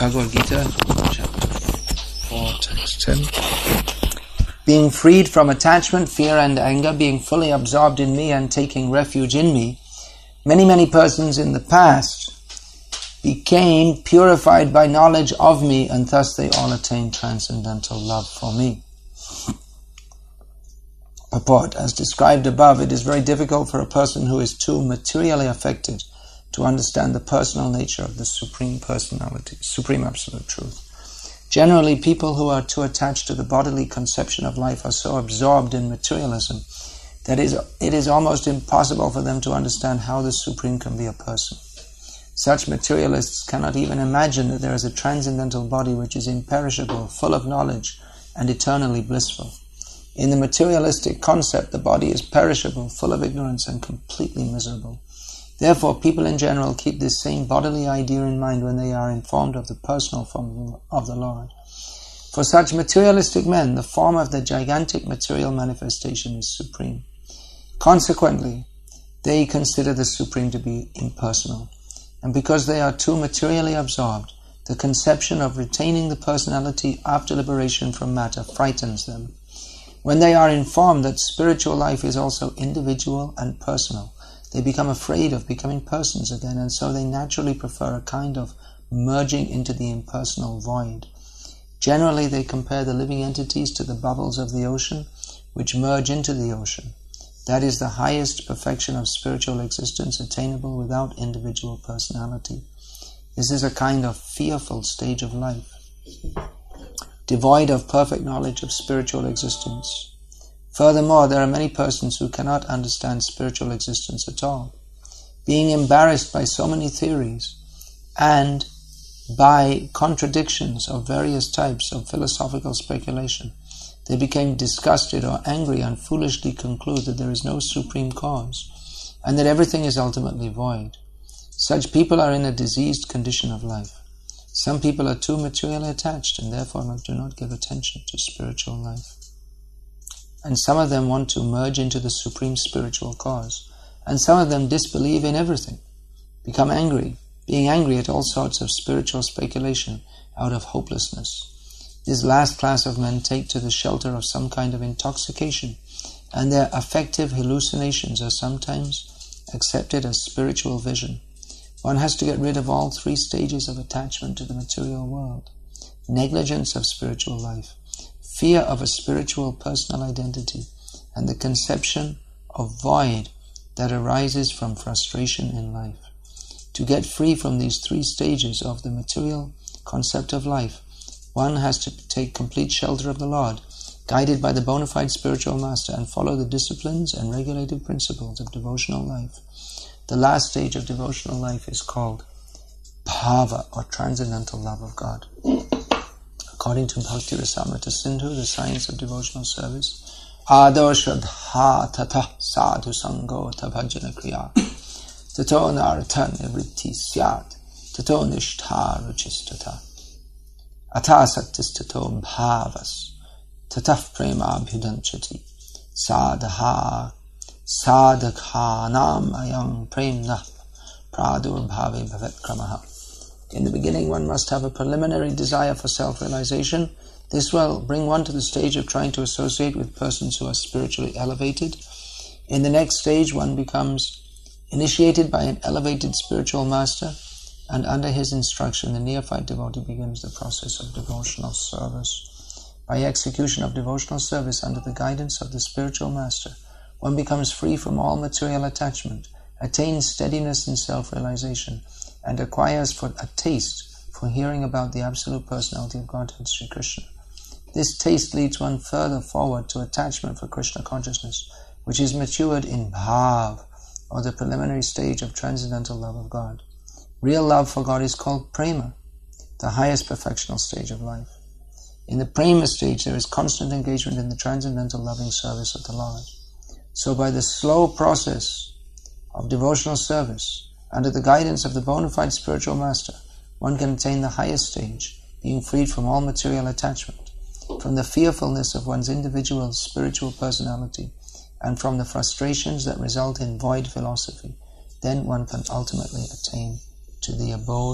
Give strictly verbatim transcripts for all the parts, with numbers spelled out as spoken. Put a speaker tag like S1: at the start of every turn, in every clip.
S1: Bhagavad Gita, chapter four, text ten. Being freed from attachment, fear and anger, being fully absorbed in me and taking refuge in me, many, many persons in the past became purified by knowledge of me, and thus they all attained transcendental love for me. Purport. As described above, it is very difficult for a person who is too materially affected to understand the personal nature of the Supreme Personality, Supreme Absolute Truth. Generally, people who are too attached to the bodily conception of life are so absorbed in materialism that it is almost impossible for them to understand how the Supreme can be a person. Such materialists cannot even imagine that there is a transcendental body which is imperishable, full of knowledge, and eternally blissful. In the materialistic concept, the body is perishable, full of ignorance, and completely miserable. Therefore, people in general keep this same bodily idea in mind when they are informed of the personal form of the Lord. For such materialistic men, the form of the gigantic material manifestation is supreme. Consequently, they consider the Supreme to be impersonal. And because they are too materially absorbed, the conception of retaining the personality after liberation from matter frightens them. When they are informed that spiritual life is also individual and personal, they become afraid of becoming persons again, and so they naturally prefer a kind of merging into the impersonal void. Generally, they compare the living entities to the bubbles of the ocean, which merge into the ocean. That is the highest perfection of spiritual existence attainable without individual personality. This is a kind of fearful stage of life, devoid of perfect knowledge of spiritual existence. Furthermore, there are many persons who cannot understand spiritual existence at all. Being embarrassed by so many theories and by contradictions of various types of philosophical speculation, they became disgusted or angry and foolishly conclude that there is no supreme cause and that everything is ultimately void. Such people are in a diseased condition of life. Some people are too materially attached and therefore do not give attention to spiritual life. And some of them want to merge into the supreme spiritual cause. And some of them disbelieve in everything, become angry, being angry at all sorts of spiritual speculation out of hopelessness. This last class of men take to the shelter of some kind of intoxication, and their affective hallucinations are sometimes accepted as spiritual vision. One has to get rid of all three stages of attachment to the material world: negligence of spiritual life, fear of a spiritual personal identity, and the conception of void that arises from frustration in life. To get free from these three stages of the material concept of life, one has to take complete shelter of the Lord, guided by the bona fide spiritual master, and follow the disciplines and regulative principles of devotional life. The last stage of devotional life is called bhava, or transcendental love of God. According to Bhakti Rasamrita Sindhu, the science of devotional service, Ado Shraddha Tata Sadhu Sango Tabhajana Kriya Tato Naratan Nivritti Syat Tato Nishtha Ruchistata Ata Saktistato Bhavas Tataf Prema Abhudanchati Sadha Sadhakhanam Ayam Premna Pradur Bhave Bhavet Kramaha. In the beginning, one must have a preliminary desire for self-realization. This will bring one to the stage of trying to associate with persons who are spiritually elevated. In the next stage, one becomes initiated by an elevated spiritual master, and under his instruction, the neophyte devotee begins the process of devotional service. By execution of devotional service under the guidance of the spiritual master, one becomes free from all material attachment, attains steadiness in self-realization, and acquires for a taste for hearing about the Absolute Personality of Godhead, Sri Krishna. This taste leads one further forward to attachment for Krishna consciousness, which is matured in bhav, or the preliminary stage of transcendental love of God. Real love for God is called prema, the highest perfectional stage of life. In the prema stage, there is constant engagement in the transcendental loving service of the Lord. So by the slow process of devotional service, under the guidance of the bona fide spiritual master, one can attain the highest stage, being freed from all material attachment, from the fearfulness of one's individual spiritual personality, and from the frustrations that result in void philosophy. Then one can ultimately attain to the abode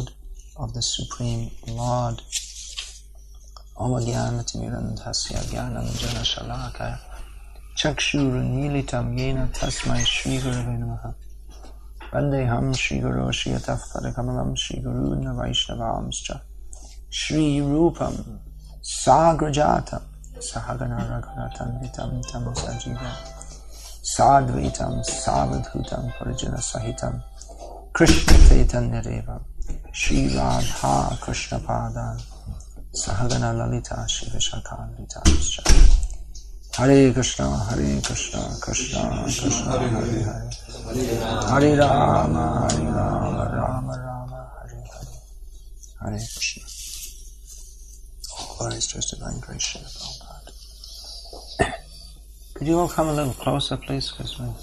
S1: of the Supreme Lord. Om Jnanatirandhasya Jnananjana Shalakaya Chakshurunmilitam Yena Tasmai Shri Gurave Namaha Vandeham Shri Guru Shiyataf Padakamalam Shri Guru Vaishnavamscha Shri Rupam Sagrajatam Sahagana Raghunathanvitam Tam Sajiva Sadvaitam Savadhutam Parijana Sahitam Krishna Chaitanya Deva Shri Radha Krishna Pada Sahagana Lalita Shiva Shakanvitamscha Hare Krishna Hare Krishna Krishna Krishna Hare Hare Hare Rama Hare Rama Rama Rama Hare Hare Hare Krishna. All glories to His divine grace, Srila Prabhupada. Could you all come a little closer, please? Because my,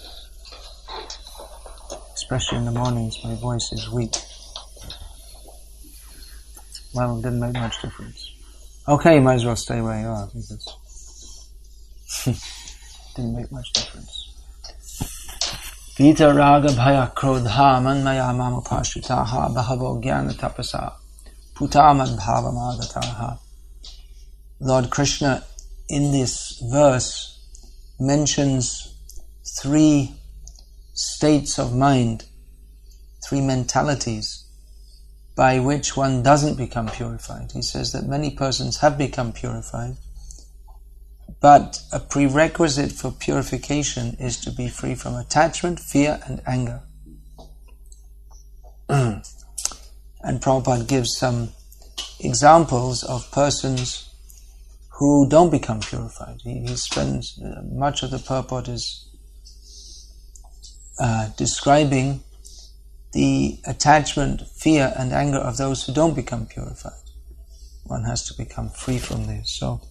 S1: especially in the mornings, my voice is weak. Well, it didn't make much difference. Okay, you might as well stay where you are, because didn't make much difference. Vita raga bhaya krodha manmaya mama pashitaha bahavo jnana tapasa putamad bhava magataha. Lord Krishna in this verse mentions three states of mind, three mentalities by which one doesn't become purified. He says that many persons have become purified, but a prerequisite for purification is to be free from attachment, fear and anger. And Prabhupada gives some examples of persons who don't become purified. He, he spends, uh, much of the purport is uh, describing the attachment, fear and anger of those who don't become purified. One has to become free from this. So,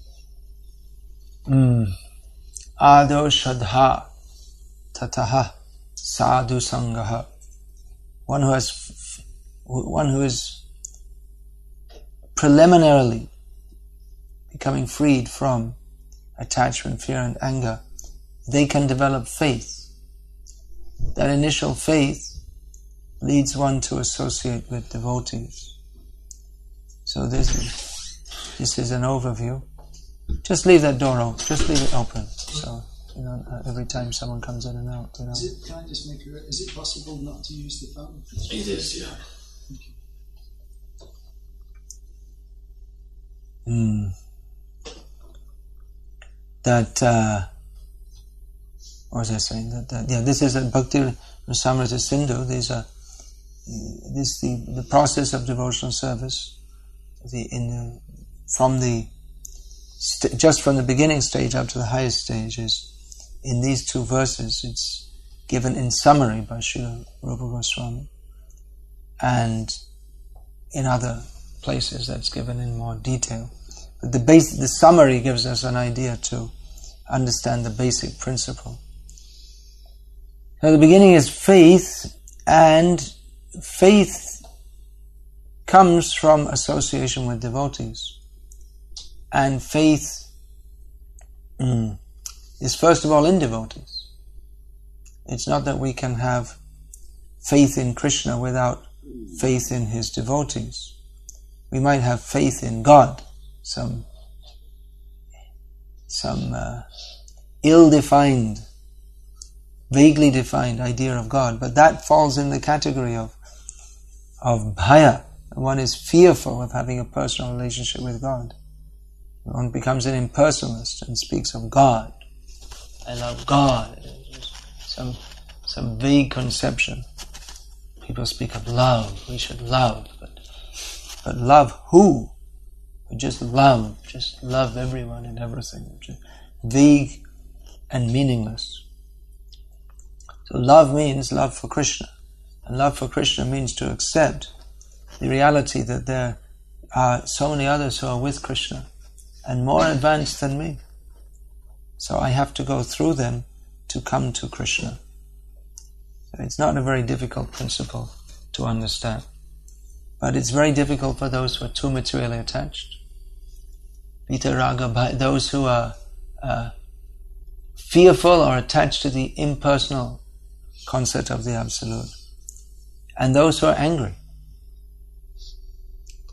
S1: mm, Ado Shadha Tataha Sadhu Sangaha. One who has, one who is preliminarily becoming freed from attachment, fear and anger, they can develop faith. That initial faith leads one to associate with devotees. So this is, this is an overview. Just leave that door open. Just leave it open. So, you know, every time someone comes in and out, you know.
S2: Is it, can I just make a, is it possible not to use the phone?
S3: It is, yeah.
S2: Thank you.
S1: Hmm. That, uh, what was I saying? That, that yeah, this is a Bhakti Rasamrita Sindhu. These are this the the process of devotional service. The in the, from the st- just from the beginning stage up to the highest stage is in these two verses. It's given in summary by Srila Rupa Goswami, and in other places that's given in more detail. But the base, the summary gives us an idea to understand the basic principle. So the beginning is faith, and faith comes from association with devotees. And faith mm, is first of all in devotees. It's not that we can have faith in Krishna without faith in his devotees. We might have faith in God, some some uh, ill-defined, vaguely defined idea of God, but that falls in the category of of bhaya. One is fearful of having a personal relationship with God. One becomes an impersonalist and speaks of God. I love God. Some some vague conception. People speak of love. We should love, but but love who? Just love, just love everyone and everything. Just vague and meaningless. So love means love for Krishna. And love for Krishna means to accept the reality that there are so many others who are with Krishna and more advanced than me. So I have to go through them to come to Krishna. So it's not a very difficult principle to understand. But it's very difficult for those who are too materially attached. Vita raga, those who are uh, fearful or attached to the impersonal concept of the Absolute. And those who are angry.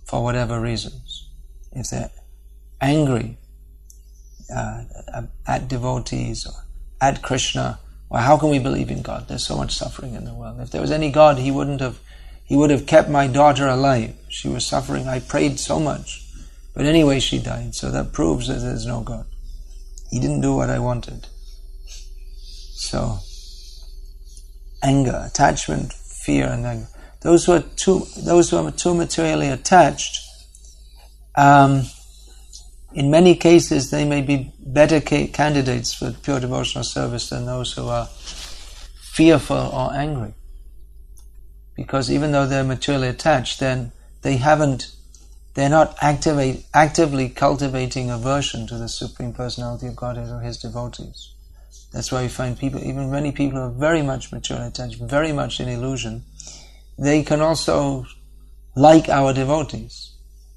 S1: for whatever reasons. If they're angry uh, at devotees or at Krishna, well, how can we believe in God? There's so much suffering in the world. If there was any God, He wouldn't have, He would have kept my daughter alive. She was suffering. I prayed so much. But anyway, she died. So that proves that there's no God. He didn't do what I wanted. So, anger, attachment, fear, and anger. Those who are too, those who are too materially attached, um, in many cases, they may be better ca- candidates for pure devotional service than those who are fearful or angry. Because even though they're materially attached, then they haven't, they're not activate, actively cultivating aversion to the Supreme Personality of Godhead or His devotees. That's why you find people, even many people who are very much materially attached, very much in illusion, they can also like our devotees.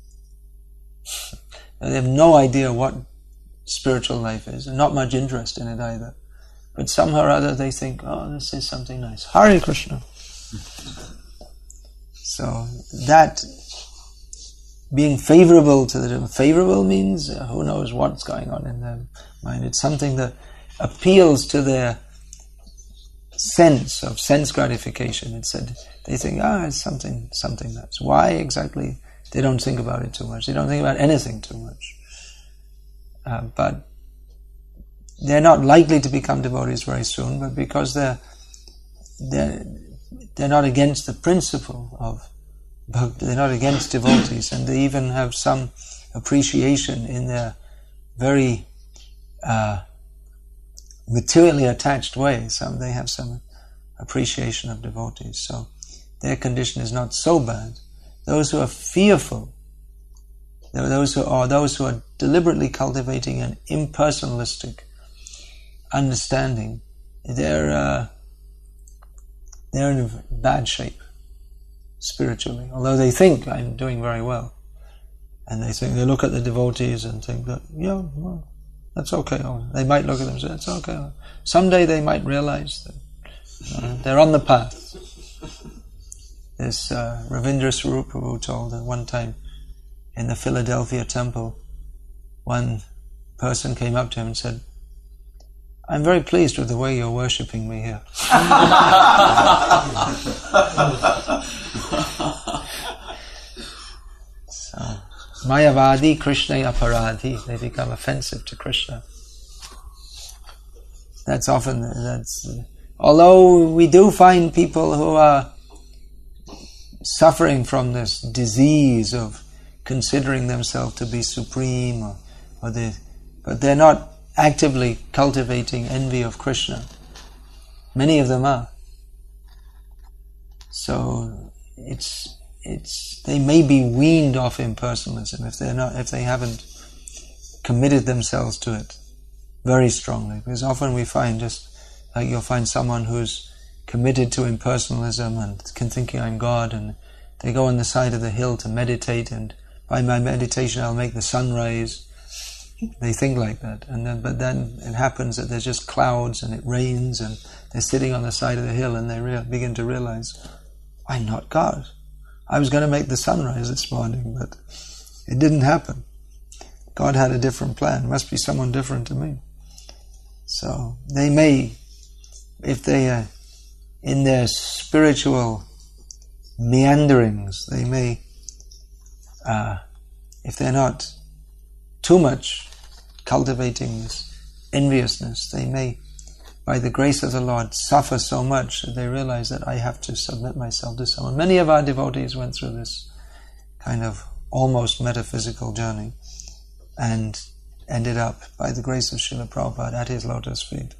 S1: They have no idea what spiritual life is, and not much interest in it either. But somehow or other they think, oh, this is something nice. Hare Krishna. So that being favorable to the favorable means uh, who knows what's going on in their mind. It's something that appeals to their sense of sense gratification. It said they think, ah, it's something something nice. Why exactly? They don't think about it too much. They don't think about anything too much. Uh, but they're not likely to become devotees very soon, but because they're they're they're not against the principle of bhakti, they're not against devotees, and they even have some appreciation in their very uh, materially attached way. Some they have some appreciation of devotees, so their condition is not so bad. Those who are fearful, those who are those who are deliberately cultivating an impersonalistic understanding, they're uh, they're in bad shape spiritually. Although they think I'm doing very well, and they think they look at the devotees and think that yeah, well, that's okay. Or they might look at them and say it's okay. Someday they might realize that uh, they're on the path. This uh, Ravindra Swarup Prabhu told that one time in the Philadelphia temple, one person came up to him and said, I'm very pleased with the way you're worshipping me here. So, Mayavadi Krishna Aparadhi, they become offensive to Krishna. That's often, that's, uh, although we do find people who are suffering from this disease of considering themselves to be supreme, or, or they, but they're not actively cultivating envy of Krishna. Many of them are. So it's it's they may be weaned off impersonalism if they're not if they haven't committed themselves to it very strongly. Because often we find just like you'll find someone who's committed to impersonalism and can thinking I'm God, and they go on the side of the hill to meditate, and by my meditation I'll make the sun rise. They think like that, and then but then it happens that there's just clouds and it rains, and they're sitting on the side of the hill and they rea- begin to realize, I'm not God. I was going to make the sun rise this morning, but it didn't happen. God had a different plan. It must be someone different to me. So they may, if they are in their spiritual meanderings, they may, uh, if they're not too much cultivating this enviousness, they may, by the grace of the Lord, suffer so much that they realize that I have to submit myself to someone. Many of our devotees went through this kind of almost metaphysical journey and ended up, by the grace of Srila Prabhupada, at his lotus feet.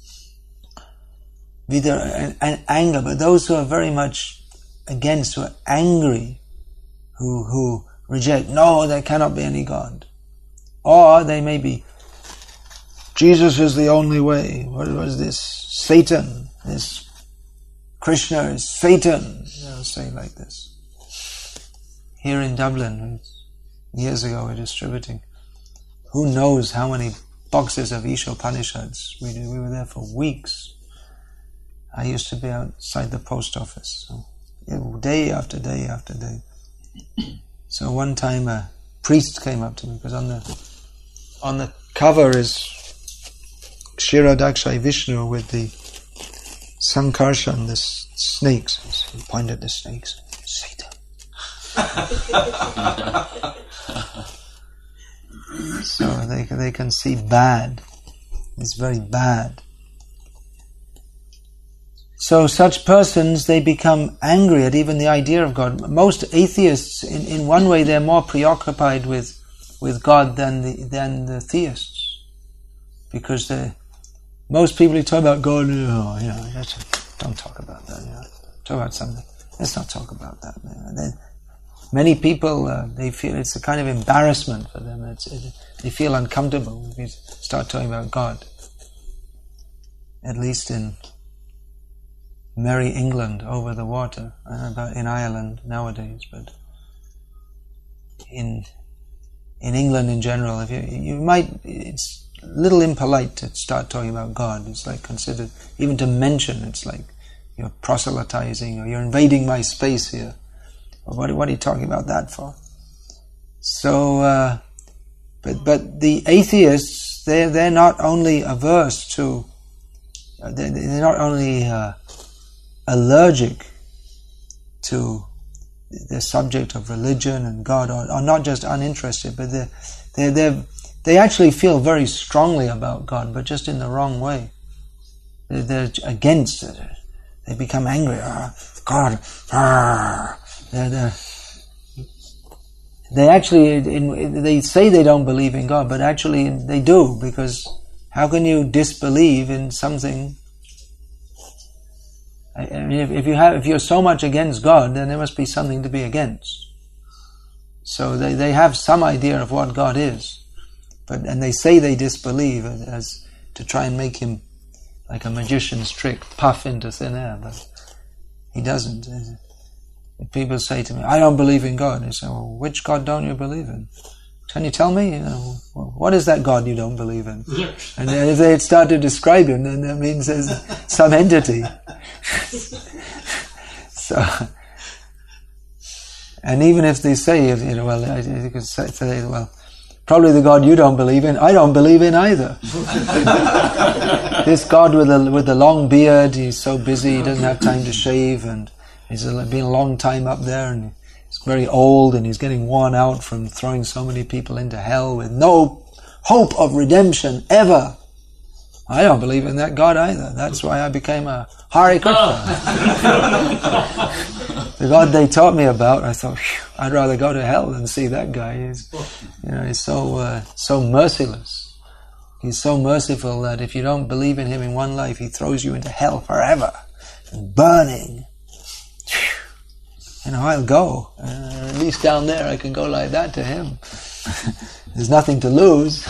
S1: With an, an anger, but those who are very much against, who are angry, who who reject, no, there cannot be any God. Or they may be, Jesus is the only way. What was this? Satan. This Krishna is Satan. They'll say like this. Here in Dublin, years ago, we're distributing, who knows how many boxes of Ishopanishads. We did. We were there for weeks. I used to be outside the post office, so yeah, day after day after day. So one time a priest came up to me, because on the on the cover is Kshirodakshai Vishnu with the Sankarshan, the s- snakes. He pointed at the snakes. Satan. So they they can see bad. It's very bad. So such persons, they become angry at even the idea of God. Most atheists, in, in one way, they're more preoccupied with with God than the than the theists, because they most people who talk about God, oh, you know, that's, don't talk about that. You know, talk about something. Let's not talk about that. You know. They, many people uh, they feel it's a kind of embarrassment for them. It's, it, they feel uncomfortable if you start talking about God. At least in merry England over the water, I don't know about in Ireland nowadays, but in in England in general, if you you might, it's a little impolite to start talking about God. It's like considered, even to mention, it's like you're proselytizing or you're invading my space here. Or what, what are you talking about that for? So, uh, but but the atheists, they're they're not only averse to, they're, they're not only uh, allergic to the subject of religion and God, or, or not just uninterested, but they they they they actually feel very strongly about God, but just in the wrong way. They're, they're against it. They become angry. Ah, God. Ah. They're, they're, they actually in, they say they don't believe in God, but actually they do, because how can you disbelieve in something? I mean, if, if you have, if you're so much against God, then there must be something to be against. So they, they have some idea of what God is, but and they say they disbelieve as to try and make him, like a magician's trick, puff into thin air, but he doesn't. If people say to me, "I don't believe in God," I say, "Well, which God don't you believe in? Can you tell me? You know, what is that God you don't believe in?" And then if they start to describe him, then that means there's some entity. So, and even if they say, you know, well, you could say, well, probably the God you don't believe in, I don't believe in either. This God with the with the long beard, he's so busy, he doesn't have time to shave, and he's been a long time up there, and he's very old, and he's getting worn out from throwing so many people into hell with no hope of redemption ever. I don't believe in that God either. That's why I became a Hare Krishna. The God they taught me about, I thought, I'd rather go to hell than see that guy. He's, you know, he's so uh, so merciless. He's so merciful that if you don't believe in him in one life, he throws you into hell forever, burning. You know, I'll go. Uh, at least down there I can go like that to him. There's nothing to lose.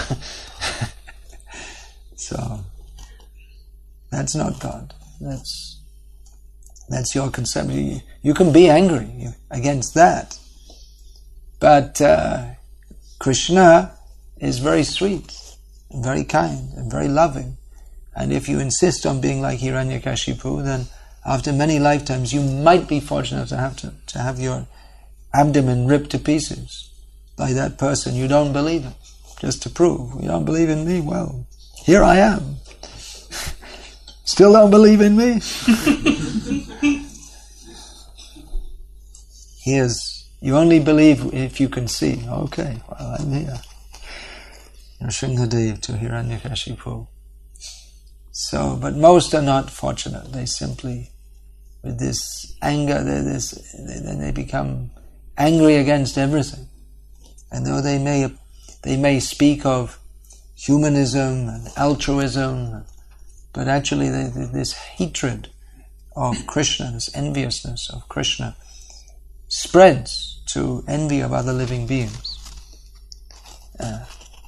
S1: So, that's not God. That's that's your conception. You, you can be angry against that. But uh, Krishna is very sweet, and very kind, and very loving. And if you insist on being like Hiranyakashipu, then after many lifetimes you might be fortunate to have to, to have your abdomen ripped to pieces by that person you don't believe in, just to prove, you don't believe in me, well, here I am. Still don't believe in me? Here's, you only believe if you can see. Okay, well, I'm here. Nrsimhadev to Hiranyakashipu. So, but most are not fortunate. They simply, with this anger, they, this, then they become angry against everything. And though they may, they may speak of humanism and altruism, but actually they, they, this hatred of Krishna, this enviousness of Krishna, spreads to envy of other living beings. Uh,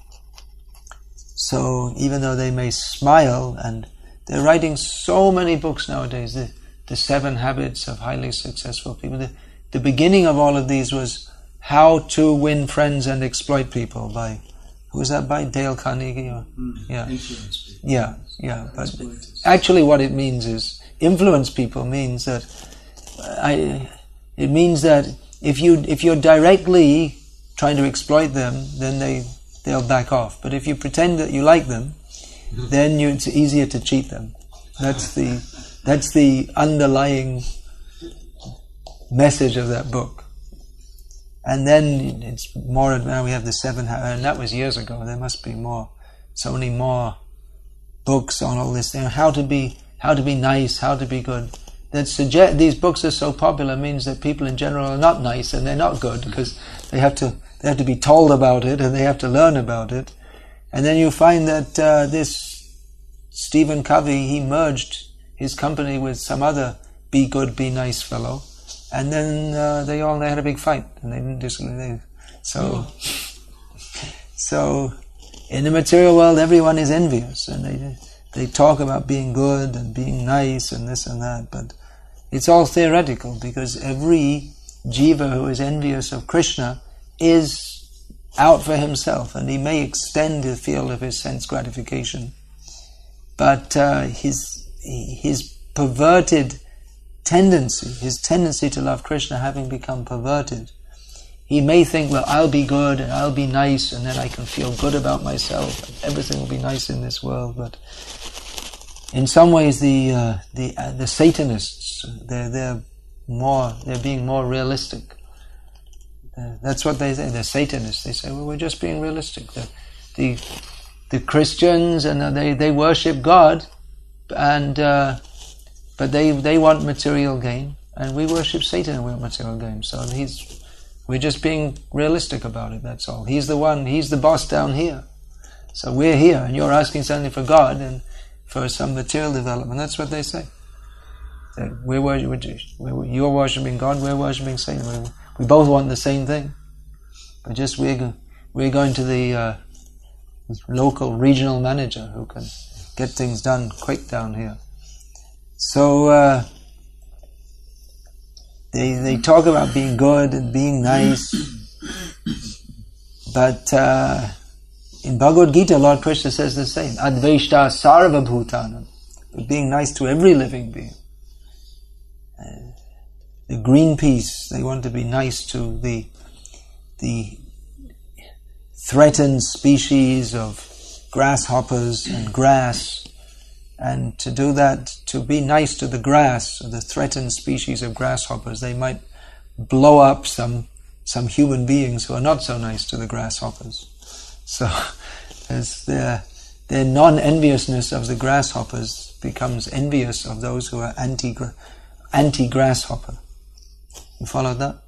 S1: so even though they may smile, and they're writing so many books nowadays, the, the Seven Habits of Highly Successful People, the, the beginning of all of these was How to Win Friends and Exploit People by, who was that by? Dale Carnegie? Or,
S2: mm,
S1: yeah.
S2: Influence people.
S1: Yeah, yeah. But actually what it means is, influence people means that, I, it means that if you if you're directly trying to exploit them, then they they'll back off. But if you pretend that you like them, then you, it's easier to cheat them. That's the that's the underlying message of that book. And then it's more. Now we have the seven, and that was years ago. There must be more, so many more books on all this thing. How to be, how to be nice, how to be good. That suggest these books are so popular means that people in general are not nice and they're not good because they have to they have to be told about it and they have to learn about it. And then you find that uh, this Stephen Covey, he merged his company with some other be good, be nice fellow. And then uh, they all they had a big fight, and they didn't just they, so. So, in the material world, everyone is envious, and they they talk about being good and being nice and this and that. But it's all theoretical, because every jiva who is envious of Krishna is out for himself, and he may extend the field of his sense gratification, but uh, his his perverted tendency, his tendency to love Krishna having become perverted, he may think, well, I'll be good and I'll be nice and then I can feel good about myself and everything will be nice in this world. But in some ways the uh, the uh, the Satanists, they're, they're more, they're being more realistic. Uh, that's what they say, they're Satanists. They say, well, we're just being realistic. The the, the Christians, and uh, they, they worship God, and uh, but they they want material gain, and we worship Satan and we want material gain. So he's, we're just being realistic about it, that's all. He's the one, he's the boss down here. So we're here, and you're asking something for God and for some material development. That's what they say. That we're, we're, you're worshipping God, we're worshipping Satan. We, we both want the same thing. But just we're, we're going to the uh, local regional manager who can get things done quick down here. So uh, they they talk about being good and being nice, but uh, in Bhagavad Gita, Lord Krishna says the same: Advaishta sarva bhutanam, being nice to every living being. Uh, the Greenpeace, they want to be nice to the the threatened species of grasshoppers and grass. And to do that, to be nice to the grass, or the threatened species of grasshoppers, they might blow up some some human beings who are not so nice to the grasshoppers. So as their their non-enviousness of the grasshoppers becomes envious of those who are anti anti grasshopper. You followed that?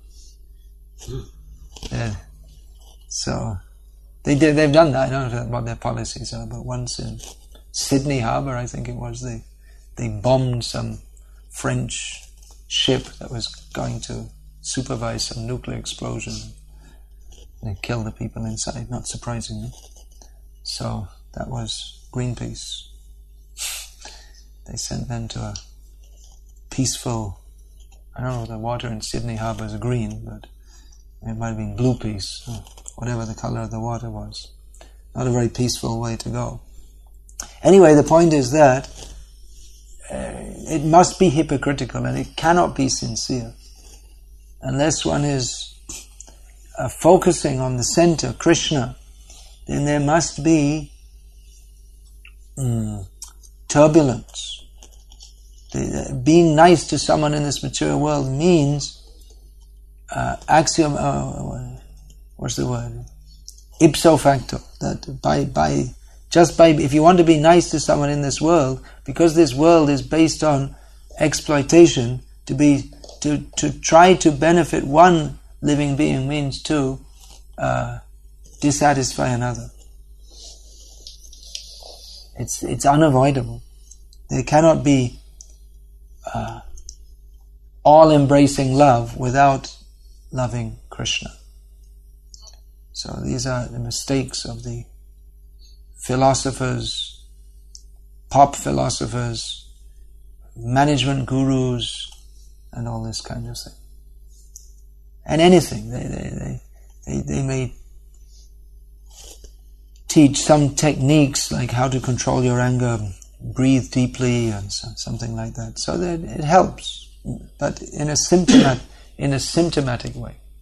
S1: Yeah. So they did, they've done that. I don't know what their policies are, but once in Sydney Harbour, I think it was, they they bombed some French ship that was going to supervise some nuclear explosion. They killed the people inside, not surprisingly. So that was Greenpeace. They sent them to a peaceful, I don't know if the water in Sydney Harbour is green, but it might have been blue peace, or whatever the colour of the water was. Not a very peaceful way to go. Anyway, the point is that uh, it must be hypocritical and it cannot be sincere unless one is uh, focusing on the center, Krishna. Then there must be um, turbulence. The, uh, being nice to someone in this material world means uh, axiom. Uh, what's the word? Ipso facto. That by by. Just by, if you want to be nice to someone in this world, because this world is based on exploitation, to be to to try to benefit one living being means to uh, dissatisfy another. It's it's unavoidable. There cannot be uh, all-embracing love without loving Krishna. So these are the mistakes of the philosophers, pop philosophers, management gurus, and all this kind of thing. And anything. They, they, they, they, they may teach some techniques like how to control your anger, breathe deeply, and so, something like that. So that it helps, but in a symptomat, in a symptomatic way.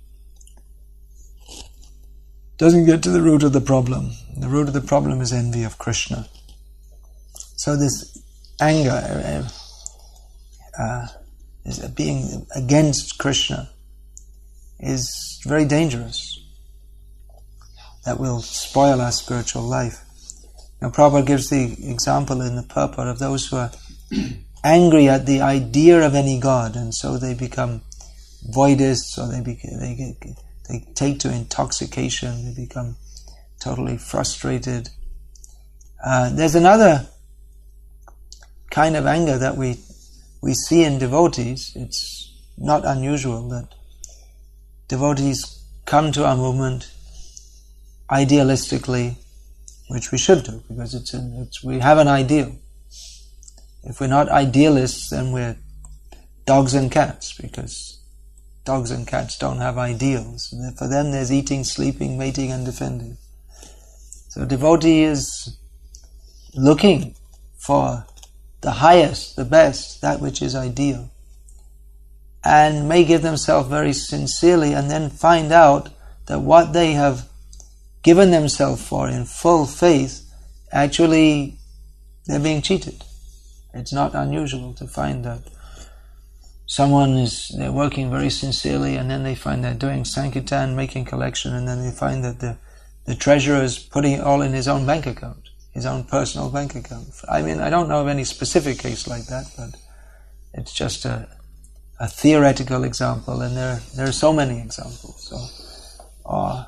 S1: doesn't get to the root of the problem. The root of the problem is envy of Krishna. So this anger, uh, is being against Krishna, is very dangerous. That will spoil our spiritual life. Now Prabhupada gives the example in the purport of those who are angry at the idea of any god, and so they become voidists, or they beca- they get, they take to intoxication, they become totally frustrated. Uh, there's another kind of anger that we we see in devotees. It's not unusual that devotees come to our movement idealistically, which we should do, because it's, an, it's we have an ideal. If we're not idealists, then we're dogs and cats, because dogs and cats don't have ideals. For them, there's eating, sleeping, mating, and defending. So a devotee is looking for the highest, the best, that which is ideal, and may give themselves very sincerely, and then find out that what they have given themselves for in full faith, actually they're being cheated. It's not unusual to find that someone is, they're working very sincerely, and then they find they're doing Sankirtan, making collection, and then they find that the, the treasurer is putting it all in his own bank account, his own personal bank account. I mean, I don't know of any specific case like that, but it's just a, a theoretical example, and there, there are so many examples. So, uh,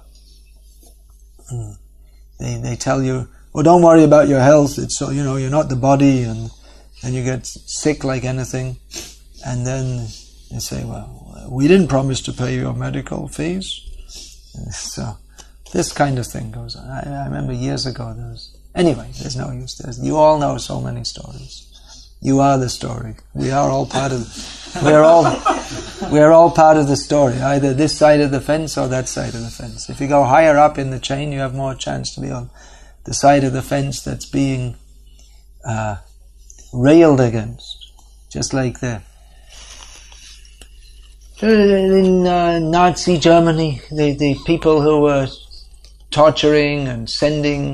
S1: they, they tell you, well, don't worry about your health, it's so, you know, you're not the body, and then you get sick like anything, and then they say, well, we didn't promise to pay your medical fees. So this kind of thing goes on. I, I remember years ago there was, anyway, there's no use. There's, you all know so many stories. You are the story. We are all part of, we're all, we're all part of the story, either this side of the fence or that side of the fence. If you go higher up in the chain, you have more chance to be on the side of the fence that's being uh, railed against, just like the in uh, Nazi Germany, the, the people who were torturing and sending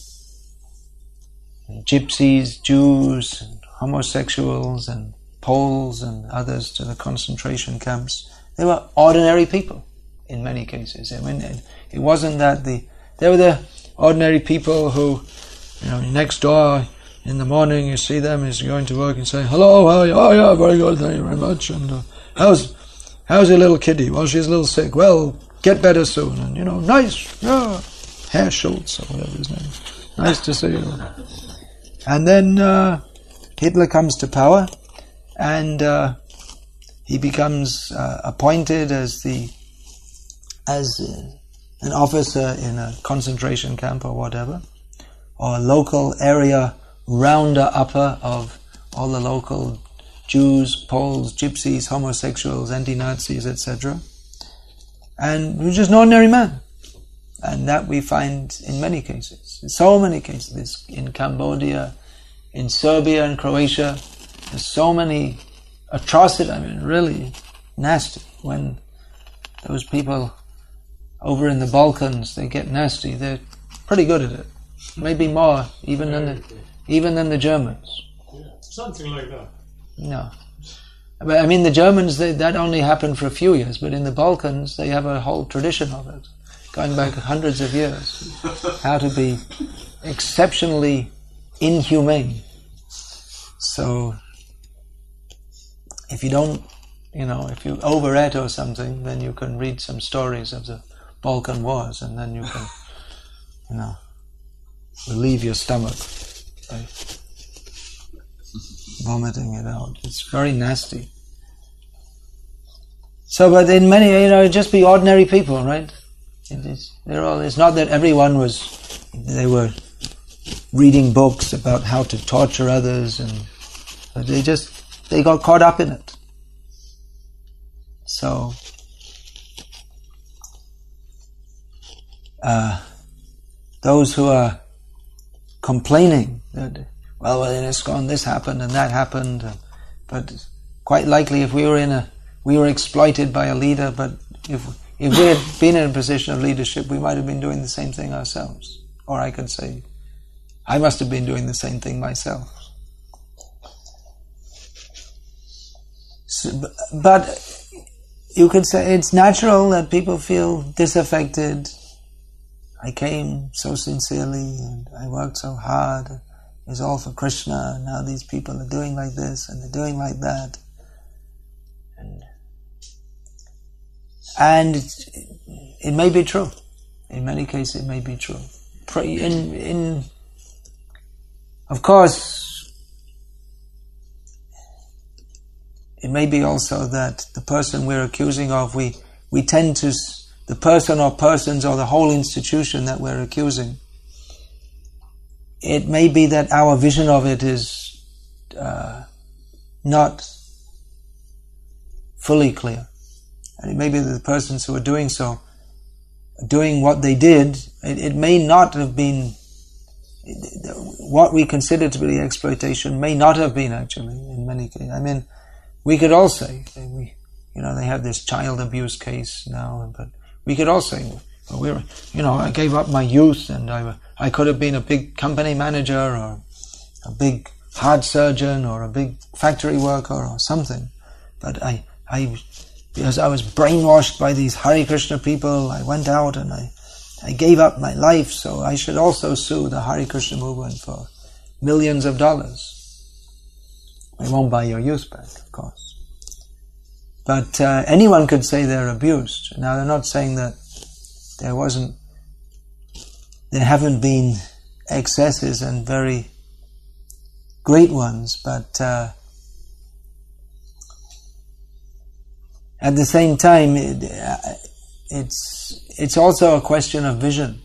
S1: gypsies, Jews, and homosexuals and Poles and others to the concentration camps, they were ordinary people in many cases. I mean, it, it wasn't that the they were the ordinary people who, you know, next door in the morning you see them is going to work and say, hello, how are you? Oh yeah, very good, thank you very much. And uh, how's how's your little kitty? Well, she's a little sick. Well, get better soon. And you know, nice, yeah, Herr Schultz or whatever his name is. Nice to see you. And then uh, Hitler comes to power, and uh, he becomes uh, appointed as the as uh, an officer in a concentration camp or whatever, or a local area rounder-upper of all the local Jews, Poles, Gypsies, homosexuals, anti-Nazis, et cetera. And he was just an ordinary man. And that we find in many cases, in so many cases, in Cambodia, in Serbia and Croatia. There's so many atrocities, I mean, really nasty. When those people over in the Balkans, they get nasty, they're pretty good at it. Maybe more, even than the, even than the Germans.
S3: Yeah, something like that.
S1: No. But I mean, the Germans, they, that only happened for a few years, but in the Balkans, they have a whole tradition of it, going back hundreds of years, how to be exceptionally inhumane. So, if you don't, you know, if you overeat or something, then you can read some stories of the Balkan Wars, and then you can, you know, relieve your stomach by vomiting it out. It's very nasty. So, but in many, you know, just be ordinary people, right? It is, they're all, it's not that everyone was, they were reading books about how to torture others, and but they just, they got caught up in it. So, uh, those who are complaining that, well, well, in ISKCON this happened and that happened, uh, but quite likely if we were in a, we were exploited by a leader, but if if we had been in a position of leadership, we might have been doing the same thing ourselves. Or I could say, I must have been doing the same thing myself. So, but you could say it's natural that people feel disaffected. I came so sincerely and I worked so hard. It's all for Krishna. Now these people are doing like this and they're doing like that. And, and it, it may be true. In many cases it may be true. In, in, of course, it may be also that the person we're accusing of, we, we tend to, the person or persons or the whole institution that we're accusing, it may be that our vision of it is uh, not fully clear. And it may be that the persons who are doing so, doing what they did, it, it may not have been, what we consider to be exploitation may not have been actually, in many cases. I mean, we could all say, we, you know, they have this child abuse case now, but we could all say, well, we were, you know, I gave up my youth and I, I could have been a big company manager or a big heart surgeon or a big factory worker or something. But I, I, because I was brainwashed by these Hare Krishna people, I went out and I, I gave up my life, so I should also sue the Hare Krishna movement for millions of dollars. They won't buy your youth back, of course. But uh, anyone could say they're abused. Now, they're not saying that there wasn't, there haven't been excesses and very great ones, but uh, at the same time, it, it's it's also a question of vision.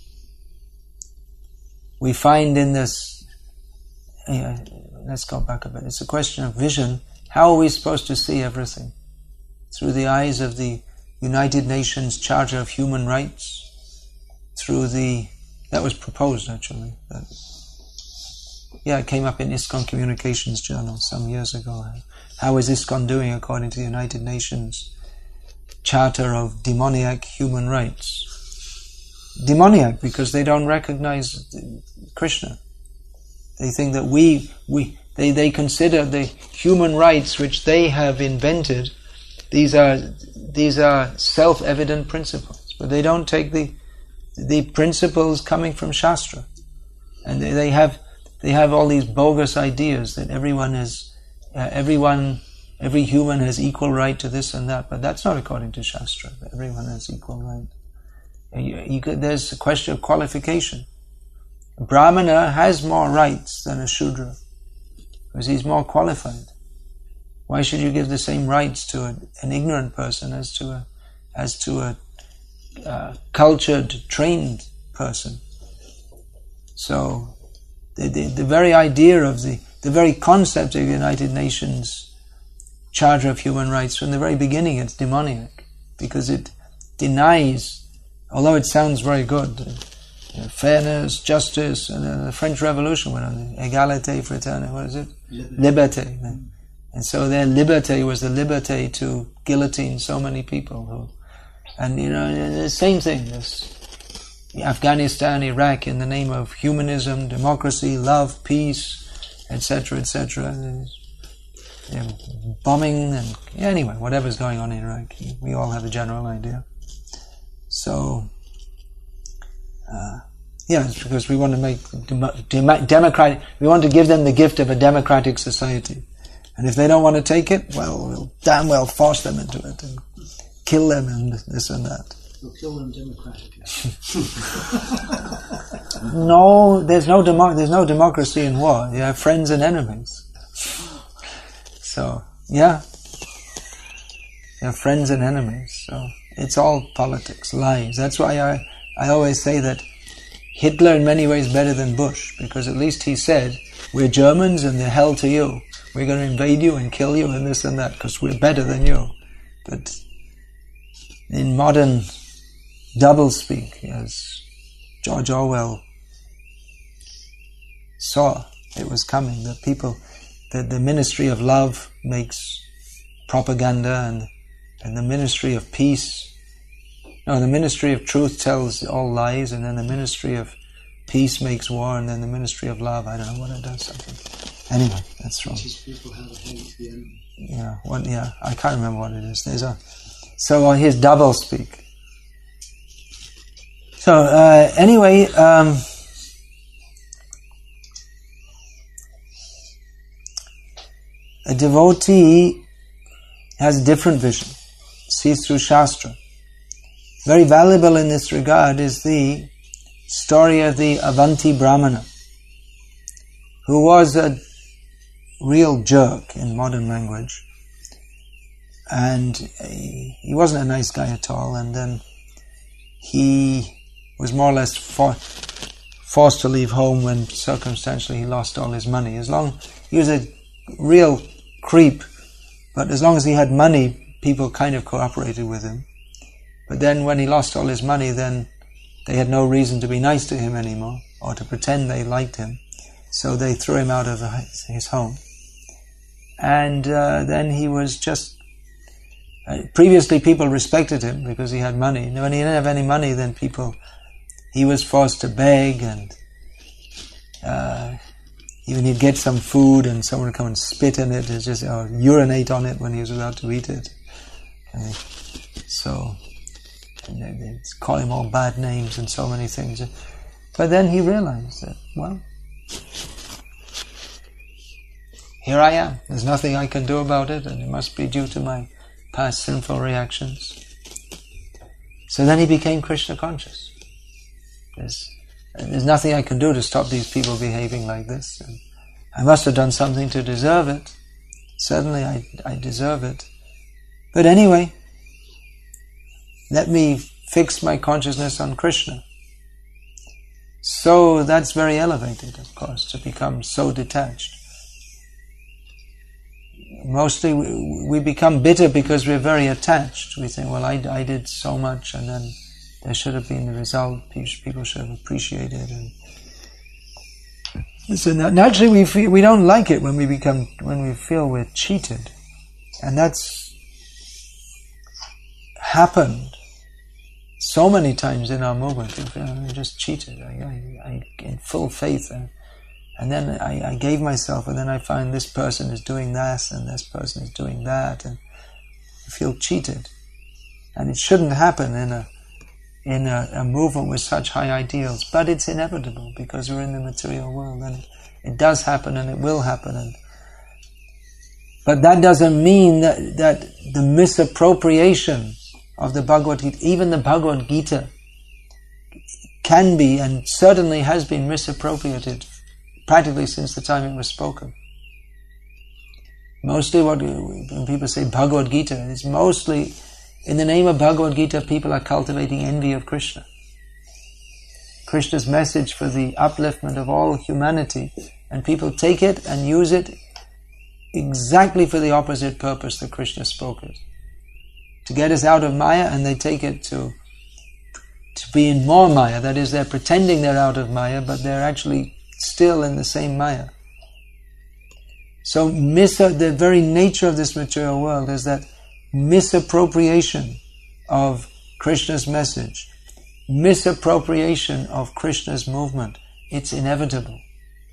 S1: We find in this, uh, let's go back a bit, it's a question of vision. How are we supposed to see everything? Through the eyes of the United Nations Charter of Human Rights, through the, that was proposed actually. That, yeah, it came up in ISKCON Communications Journal some years ago. How is ISKCON doing according to the United Nations Charter of Demoniac Human Rights? Demoniac because they don't recognize Krishna. They think that we, we they, they consider the human rights which they have invented, these are these are self-evident principles, but they don't take the the principles coming from Shastra, and they, they have they have all these bogus ideas that everyone is uh, everyone every human has equal right to this and that, but that's not according to Shastra. Everyone has equal right. You, you could, there's a question of qualification. A Brahmana has more rights than a Shudra because he's more qualified. Why should you give the same rights to a, an ignorant person as to a as to a uh, cultured, trained person? So, the, the the very idea of the the very concept of the United Nations Charter of Human Rights, from the very beginning, it's demoniac because it denies, although it sounds very good, you know, fairness, justice, and then the French Revolution went on, égalité, fraternité, what is it? Liberté. Liberté. And so their liberté was the liberté to guillotine so many people. Who, and you know, the same thing, this Afghanistan, Iraq, in the name of humanism, democracy, love, peace, et cetera, et cetera. You know, bombing and anyway, whatever's going on in Iraq, we all have a general idea. So, uh, yeah, it's because we want to make dem- dem- democratic. We want to give them the gift of a democratic society. And if they don't want to take it, well, we'll damn well force them into it and kill them and this and that.
S2: We'll kill them democratically.
S1: No, there's no demo- there's no democracy in war. You have friends and enemies. So, yeah. You have friends and enemies. So, it's all politics, lies. That's why I, I always say that Hitler in many ways better than Bush, because at least he said, we're Germans and they're hell to you. We're going to invade you and kill you and this and that because we're better than you. But in modern doublespeak, as George Orwell saw it was coming, that people, that the Ministry of Love makes propaganda and, and the Ministry of Peace No, the ministry of truth tells all lies, and then the ministry of peace makes war, and then the ministry of love, I don't know what it does, something. Anyway, that's wrong.
S2: Teach people how to hate the enemy.
S1: Yeah, what, yeah, I can't remember what it is. There's a, so uh, here's double speak. So, uh, anyway, um, a devotee has a different vision, sees through Shastra. Very valuable in this regard is the story of the Avanti Brahmana, who was a real jerk in modern language, and he, he wasn't a nice guy at all, and then he was more or less for, forced to leave home when circumstantially he lost all his money. As long he was a real creep, but as long as he had money, people kind of cooperated with him. But then when he lost all his money, then they had no reason to be nice to him anymore, or to pretend they liked him. So they threw him out of his home. And uh, then he was just... Uh, previously people respected him because he had money. And when he didn't have any money, then people... He was forced to beg, and uh, even he'd get some food and someone would come and spit in it, or just or urinate on it when he was about to eat it. And so... And they, they call him all bad names and so many things. But then he realized that, well, here I am. There's nothing I can do about it, and it must be due to my past sinful reactions. So then he became Krishna conscious. There's, there's nothing I can do to stop these people behaving like this. And I must have done something to deserve it. Certainly I, I deserve it. But anyway, let me fix my consciousness on Krishna. So that's very elevated, of course, to become so detached. Mostly we, we become bitter because we're very attached. We think, well, I, I did so much, and then there should have been the result. People should have appreciated. And so naturally we feel, we don't like it when we become when we feel we're cheated, and that's happened so many times in our movement. I just cheated. I, I, I in full faith, and, and then I, I gave myself, and then I find this person is doing this, and this person is doing that, and I feel cheated. And it shouldn't happen in a in a, a movement with such high ideals, but it's inevitable because we're in the material world, and it, it does happen, and it will happen. And but that doesn't mean that that the misappropriation of the Bhagavad Gita, even the Bhagavad Gita, can be and certainly has been misappropriated practically since the time it was spoken. Mostly what when people say Bhagavad Gita, it's mostly in the name of Bhagavad Gita, people are cultivating envy of Krishna. Krishna's message for the upliftment of all humanity, and people take it and use it exactly for the opposite purpose that Krishna spoke it. To get us out of Maya, and they take it to to be in more Maya. That is, they're pretending they're out of Maya, but they're actually still in the same Maya. So mis- the very nature of this material world is that misappropriation of Krishna's message, misappropriation of Krishna's movement. It's inevitable.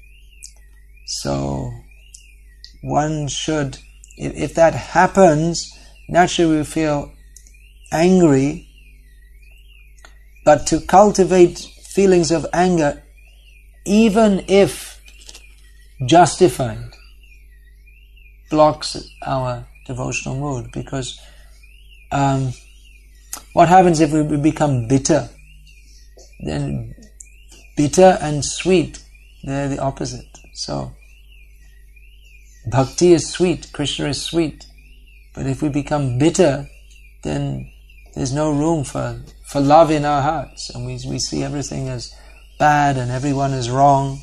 S1: So one should, if, if that happens, naturally we feel angry, but to cultivate feelings of anger, even if justified, blocks our devotional mood, because um, what happens if we become bitter? Then bitter and sweet, they're the opposite. So bhakti is sweet, Krishna is sweet, but if we become bitter, then there's no room for, for love in our hearts, and we we see everything as bad and everyone is wrong.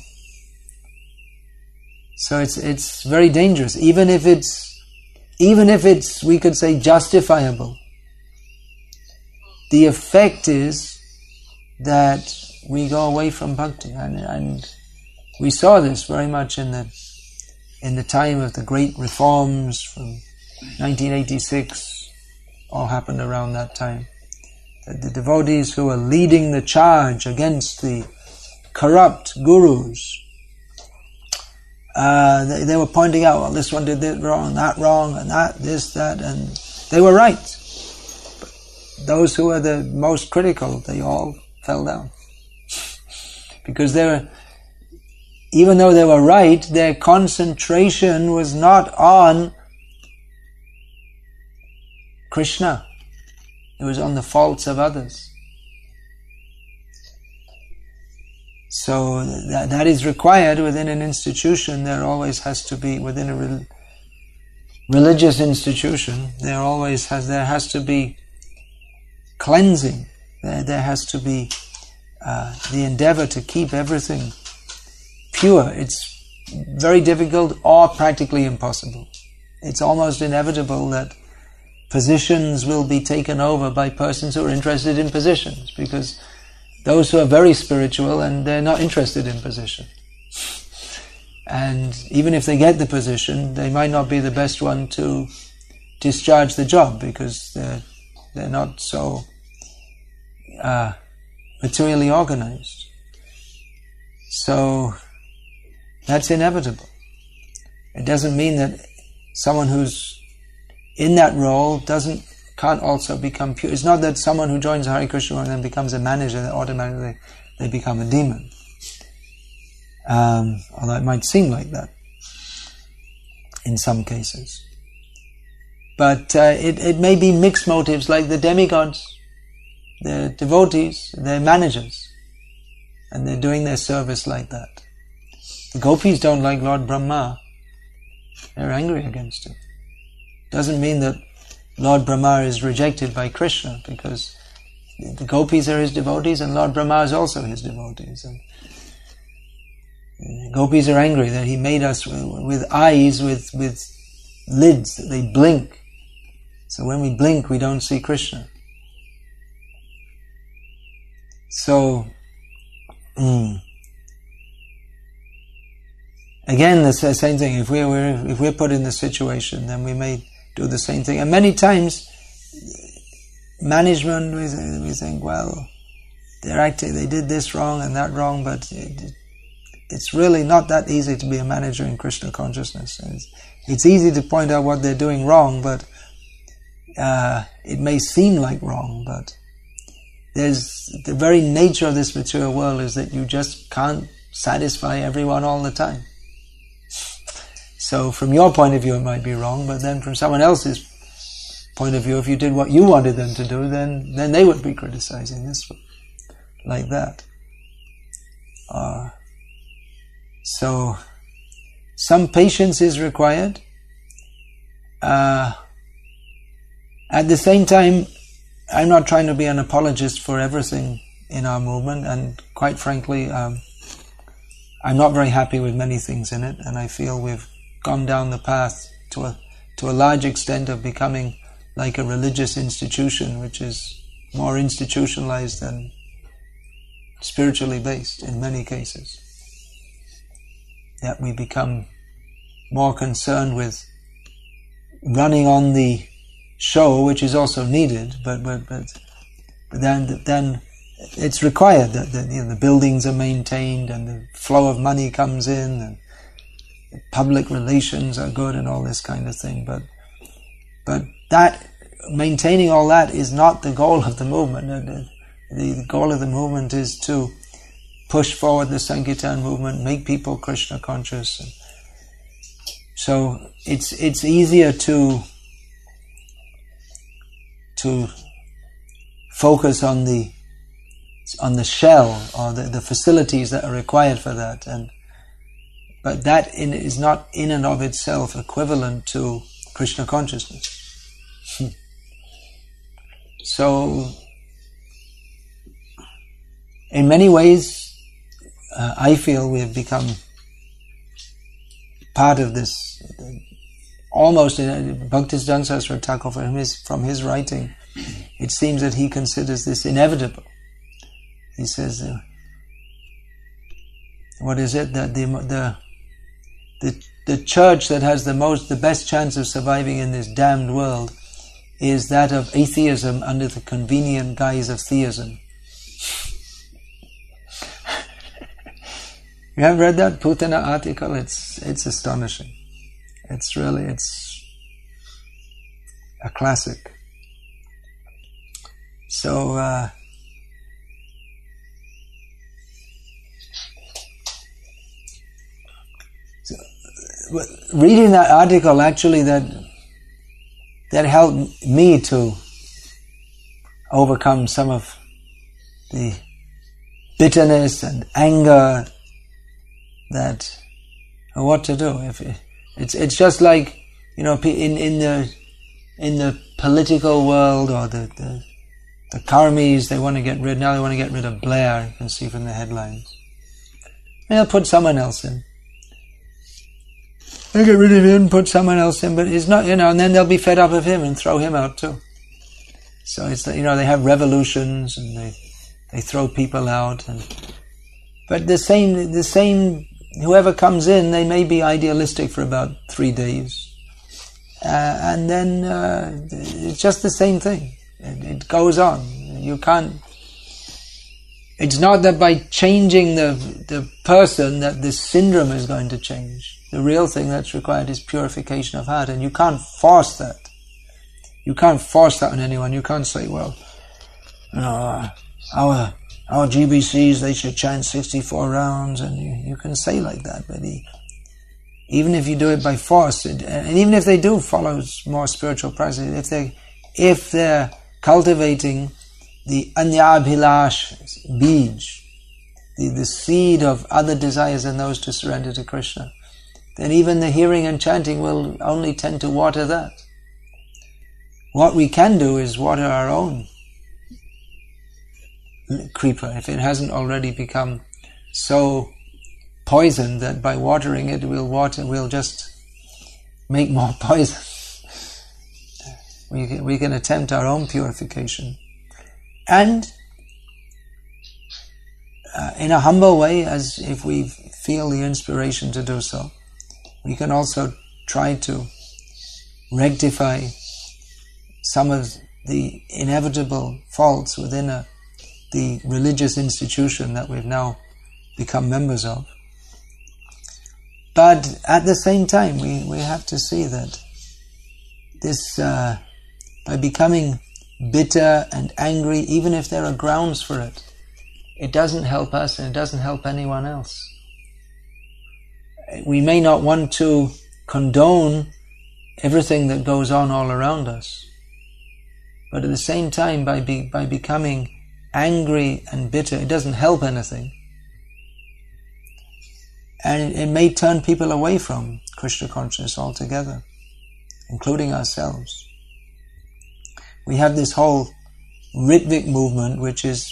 S1: So it's it's very dangerous, even if it's Even if it's, we could say, justifiable. The effect is that we go away from bhakti, and, and we saw this very much in the in the time of the great reforms from nineteen eighty-six. All happened around that time. The, the devotees who were leading the charge against the corrupt gurus, uh, they, they were pointing out, well, this one did this wrong, that wrong, and that, this, that, and they were right. But those who were the most critical, they all fell down. Because they were, even though they were right, their concentration was not on Krishna. It was on the faults of others. So that, that is required within an institution. There always has to be, within a re- religious institution, there always has, there has to be cleansing. There, there has to be uh, the endeavor to keep everything pure. It's very difficult or practically impossible. It's almost inevitable that positions will be taken over by persons who are interested in positions, because those who are very spiritual and they're not interested in position. And even if they get the position, they might not be the best one to discharge the job, because they're, they're not so uh, materially organized. So that's inevitable. It doesn't mean that someone who's in that role doesn't can't also become pure. It's not that someone who joins Hare Krishna and then becomes a manager, that automatically they become a demon. Um, although it might seem like that in some cases. But uh, it, it may be mixed motives, like the demigods, the devotees, they're managers, and they're doing their service like that. The gopis don't like Lord Brahma. They're angry against him. Doesn't mean that Lord Brahma is rejected by Krishna, because the gopis are his devotees and Lord Brahma is also his devotees. And the gopis are angry that he made us with eyes, with, with lids, that they blink. So when we blink, we don't see Krishna. So, mm, again, the same thing. If we're, if we're put in this situation, then we may do the same thing. And many times, management, we, we think, well, they're acting, they did this wrong and that wrong, but it, it's really not that easy to be a manager in Krishna consciousness. It's, it's easy to point out what they're doing wrong, but uh, it may seem like wrong, but there's the very nature of this material world is that you just can't satisfy everyone all the time. So from your point of view it might be wrong, but then from someone else's point of view, if you did what you wanted them to do, then, then they would be criticizing this like that. Uh, so some patience is required. Uh, at the same time, I'm not trying to be an apologist for everything in our movement, and quite frankly, um, I'm not very happy with many things in it, and I feel we've gone down the path to a to a large extent of becoming like a religious institution, which is more institutionalized than spiritually based in many cases. That we become more concerned with running on the show, which is also needed, but but but, but then then it's required that, that you know, the buildings are maintained and the flow of money comes in and public relations are good and all this kind of thing. But but that maintaining all that is not the goal of the movement. The, the goal of the movement is to push forward the Sankirtan movement, make people Krishna conscious. And so it's it's easier to to focus on the on the shell or the, the facilities that are required for that, and but that in, is not in and of itself equivalent to Krishna consciousness. So, in many ways, uh, I feel we have become part of this. Almost, in Bhaktisiddhanta Saraswati Thakur, from his, from his writing, it seems that he considers this inevitable. He says, uh, what is it, that the, the the the church that has the most, the best chance of surviving in this damned world is that of atheism under the convenient guise of theism. You haven't read that Putana article? It's it's astonishing. It's really, it's a classic. So, uh, so, reading that article, actually, that that helped me to overcome some of the bitterness and anger that, or what to do. If it, it's it's just like, you know, in in the in the political world, or the the, the Karmis, they want to get rid now. They want to get rid of Blair. You can see from the headlines. They'll put someone else in. They get rid of him, put someone else in, but he's not, you know. And then they'll be fed up of him and throw him out too. So it's, you know, they have revolutions and they they throw people out, and but the same the same. Whoever comes in, they may be idealistic for about three days. Uh, and then uh, it's just the same thing. It, it goes on. You can't... It's not that by changing the, the person that this syndrome is going to change. The real thing that's required is purification of heart, and you can't force that. You can't force that on anyone. You can't say, well, you know, uh, our... Our G B Cs, they should chant sixty-four rounds, and you, you can say like that, but he, even if you do it by force, it, and even if they do follow more spiritual practices, if they, if they're cultivating the anyabhilash bij, the, the seed of other desires than those to surrender to Krishna, then even the hearing and chanting will only tend to water that. What we can do is water our own creeper, if it hasn't already become so poisoned that by watering it we'll water we'll just make more poison. We can, we can attempt our own purification, and uh, in a humble way, as if we feel the inspiration to do so, we can also try to rectify some of the inevitable faults within a the religious institution that we've now become members of. But at the same time, we, we have to see that this, uh, by becoming bitter and angry, even if there are grounds for it, it doesn't help us and it doesn't help anyone else. We may not want to condone everything that goes on all around us, but at the same time, by be, by becoming angry and bitter, it doesn't help anything. And it, it may turn people away from Krishna consciousness altogether, including ourselves. We have this whole Ritvik movement, which is,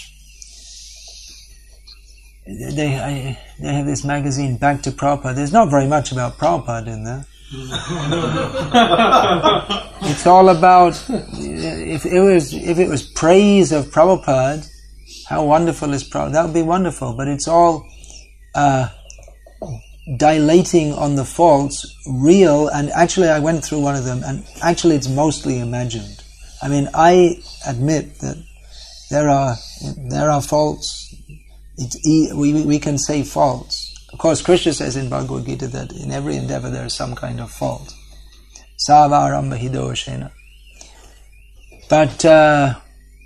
S1: they, I, they have this magazine, Back to Prabhupada. There's not very much about Prabhupada in there. It's all about, if it was if it was praise of Prabhupada, how wonderful is Prabhupada, that would be wonderful, but it's all uh, dilating on the faults, real, and actually I went through one of them, and actually it's mostly imagined. I mean, I admit that there are there are faults. It's e- we we can say faults. Of course, Krishna says in Bhagavad Gita that in every endeavor there is some kind of fault. Savarambha hidoshena. But uh,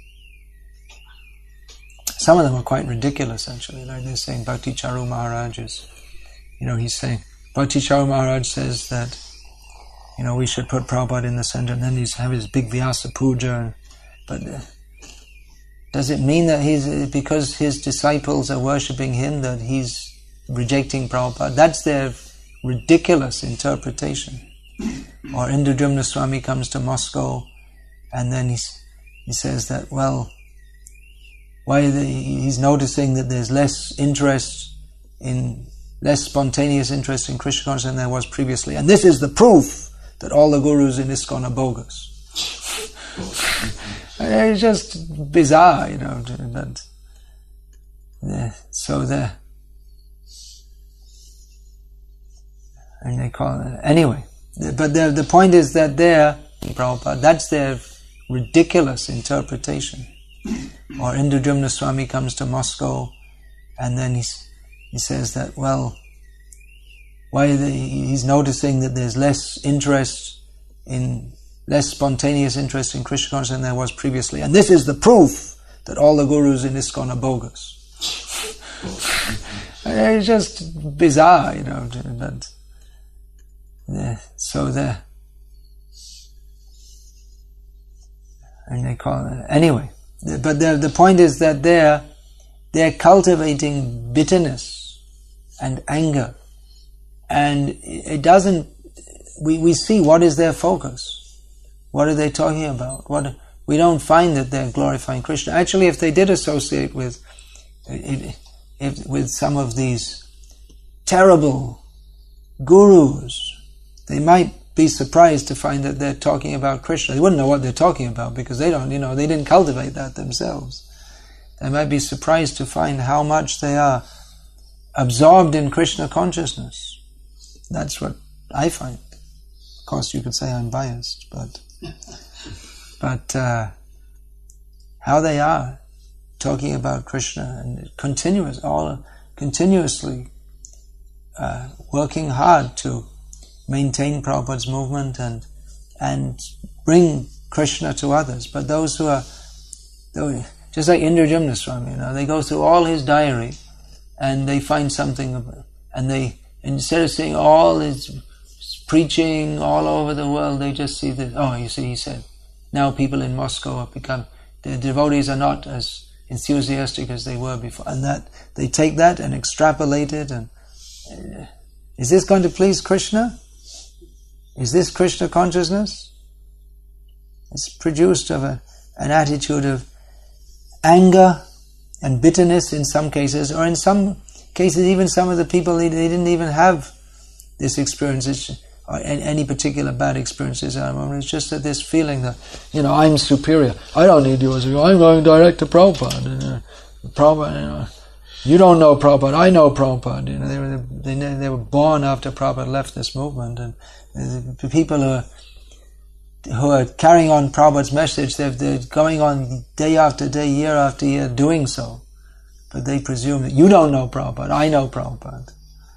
S1: some of them are quite ridiculous, actually. Like they're saying, Bhakti Charu Maharaj is, you know, he's saying, Bhakti Charu Maharaj says that, you know, we should put Prabhupada in the center, and then he's have his big Vyasa Puja. But uh, does it mean that he's, because his disciples are worshipping him, that he's rejecting Prabhupada? That's their ridiculous interpretation. Or Indradumna Swami comes to Moscow, and then he's, he says that, well, why the, he's noticing that there's less interest in, less spontaneous interest in Krishna consciousness than there was previously. And this is the proof that all the gurus in ISKCON are bogus. It's just bizarre, you know. But yeah, so the and they call it, anyway. But the the point is that they're Prabhupada. That's their ridiculous interpretation. Or Indradyumna Swami comes to Moscow and then he's, he says that, well, why the, he's noticing that there's less interest in, less spontaneous interest in Krishna consciousness than there was previously. And this is the proof that all the gurus in ISKCON are bogus. It's just bizarre, you know, but yeah, so the and they call it anyway. But the the point is that they're they're cultivating bitterness and anger, and it doesn't. We we see what is their focus. What are they talking about? What we don't find that they're glorifying Krishna. Actually, if they did associate with if, with some of these terrible gurus, they might be surprised to find that they're talking about Krishna. They wouldn't know what they're talking about because they don't, you know, they didn't cultivate that themselves. They might be surprised to find how much they are absorbed in Krishna consciousness. That's what I find. Of course, you could say I'm biased, but but uh, how they are talking about Krishna and continuous, all continuously uh, working hard to maintain Prabhupada's movement and and bring Krishna to others. But those who are, just like Indradyumna Swami, you know, they go through all his diary and they find something, and they, instead of seeing all his preaching all over the world, they just see that, oh, you see, he said, now people in Moscow have become, the devotees are not as enthusiastic as they were before. And that, they take that and extrapolate it and, uh, is this going to please Krishna? Is this Krishna consciousness? It's produced of a, an attitude of anger and bitterness in some cases, or in some cases even some of the people, they, they didn't even have this experience, it's, or any particular bad experiences. It's just that this feeling that, you know, I'm superior. I don't need yours. I'm going direct to Prabhupada. And, uh, Prabhupada, you know, you don't know Prabhupada. I know Prabhupada. You know, they were they, they were born after Prabhupada left this movement, and the people who are who are carrying on Prabhupada's message, they're, they're going on day after day, year after year, doing so. But they presume that you don't know Prabhupada. I know Prabhupada.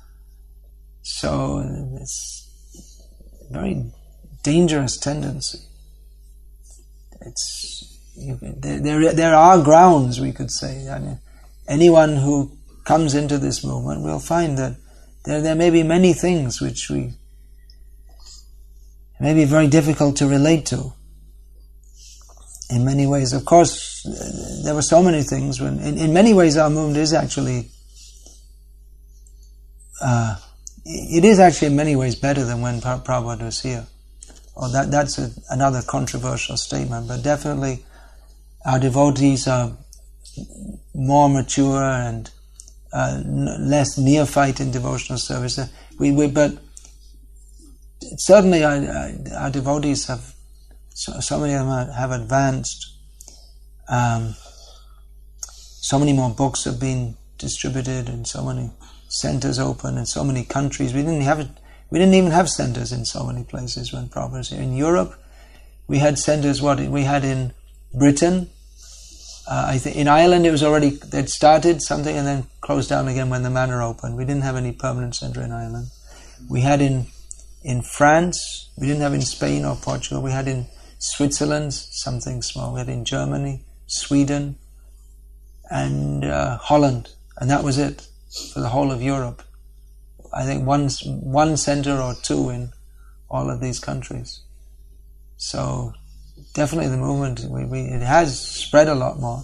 S1: So it's a very dangerous tendency. It's you, there, there. There are grounds, we could say. I mean, anyone who comes into this movement will find that there there may be many things which we may be very difficult to relate to. In many ways, of course, there were so many things. When in, in many ways, our movement is actually. Uh, It is actually in many ways better than when Prabhupada was here. Oh, that that's a, another controversial statement, but definitely our devotees are more mature and uh, n- less neophyte in devotional service. Uh, we, we, but certainly our, our devotees have, so, so many of them have advanced. Um, so many more books have been distributed, and so many centers open in so many countries. We didn't have it. We didn't even have centers in so many places when Prabhupada was here. In Europe, we had centers. What we had in Britain, uh, I think in Ireland it was already they'd started something and then closed down again when the manor opened. We didn't have any permanent center in Ireland. We had in in France. We didn't have in Spain or Portugal. We had in Switzerland something small. We had in Germany, Sweden, and uh, Holland, and that was it. For the whole of Europe. I think one, one center or two in all of these countries. So definitely the movement, we, we, it has spread a lot more.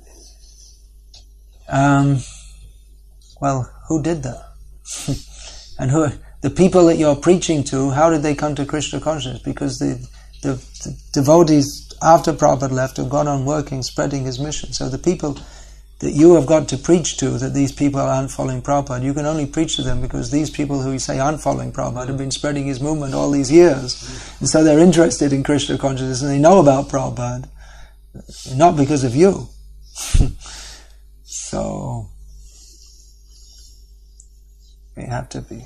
S1: Um, well, who did that? And who, the people that you're preaching to, how did they come to Krishna consciousness? Because the, the, the devotees after Prabhupada left have gone on working, spreading his mission. So the people that you have got to preach to, that these people aren't following Prabhupada, you can only preach to them because these people who you say aren't following Prabhupada have been spreading his movement all these years. And so they're interested in Krishna consciousness and they know about Prabhupada, not because of you. So, we have to be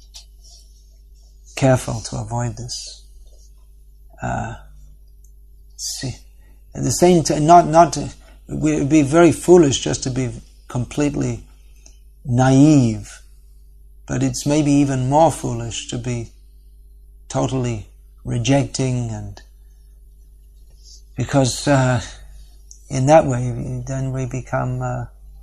S1: careful to avoid this. Uh, See, at the same time, not not to, it would be very foolish just to be completely naive, but it's maybe even more foolish to be totally rejecting, and because uh, in that way then we become uh,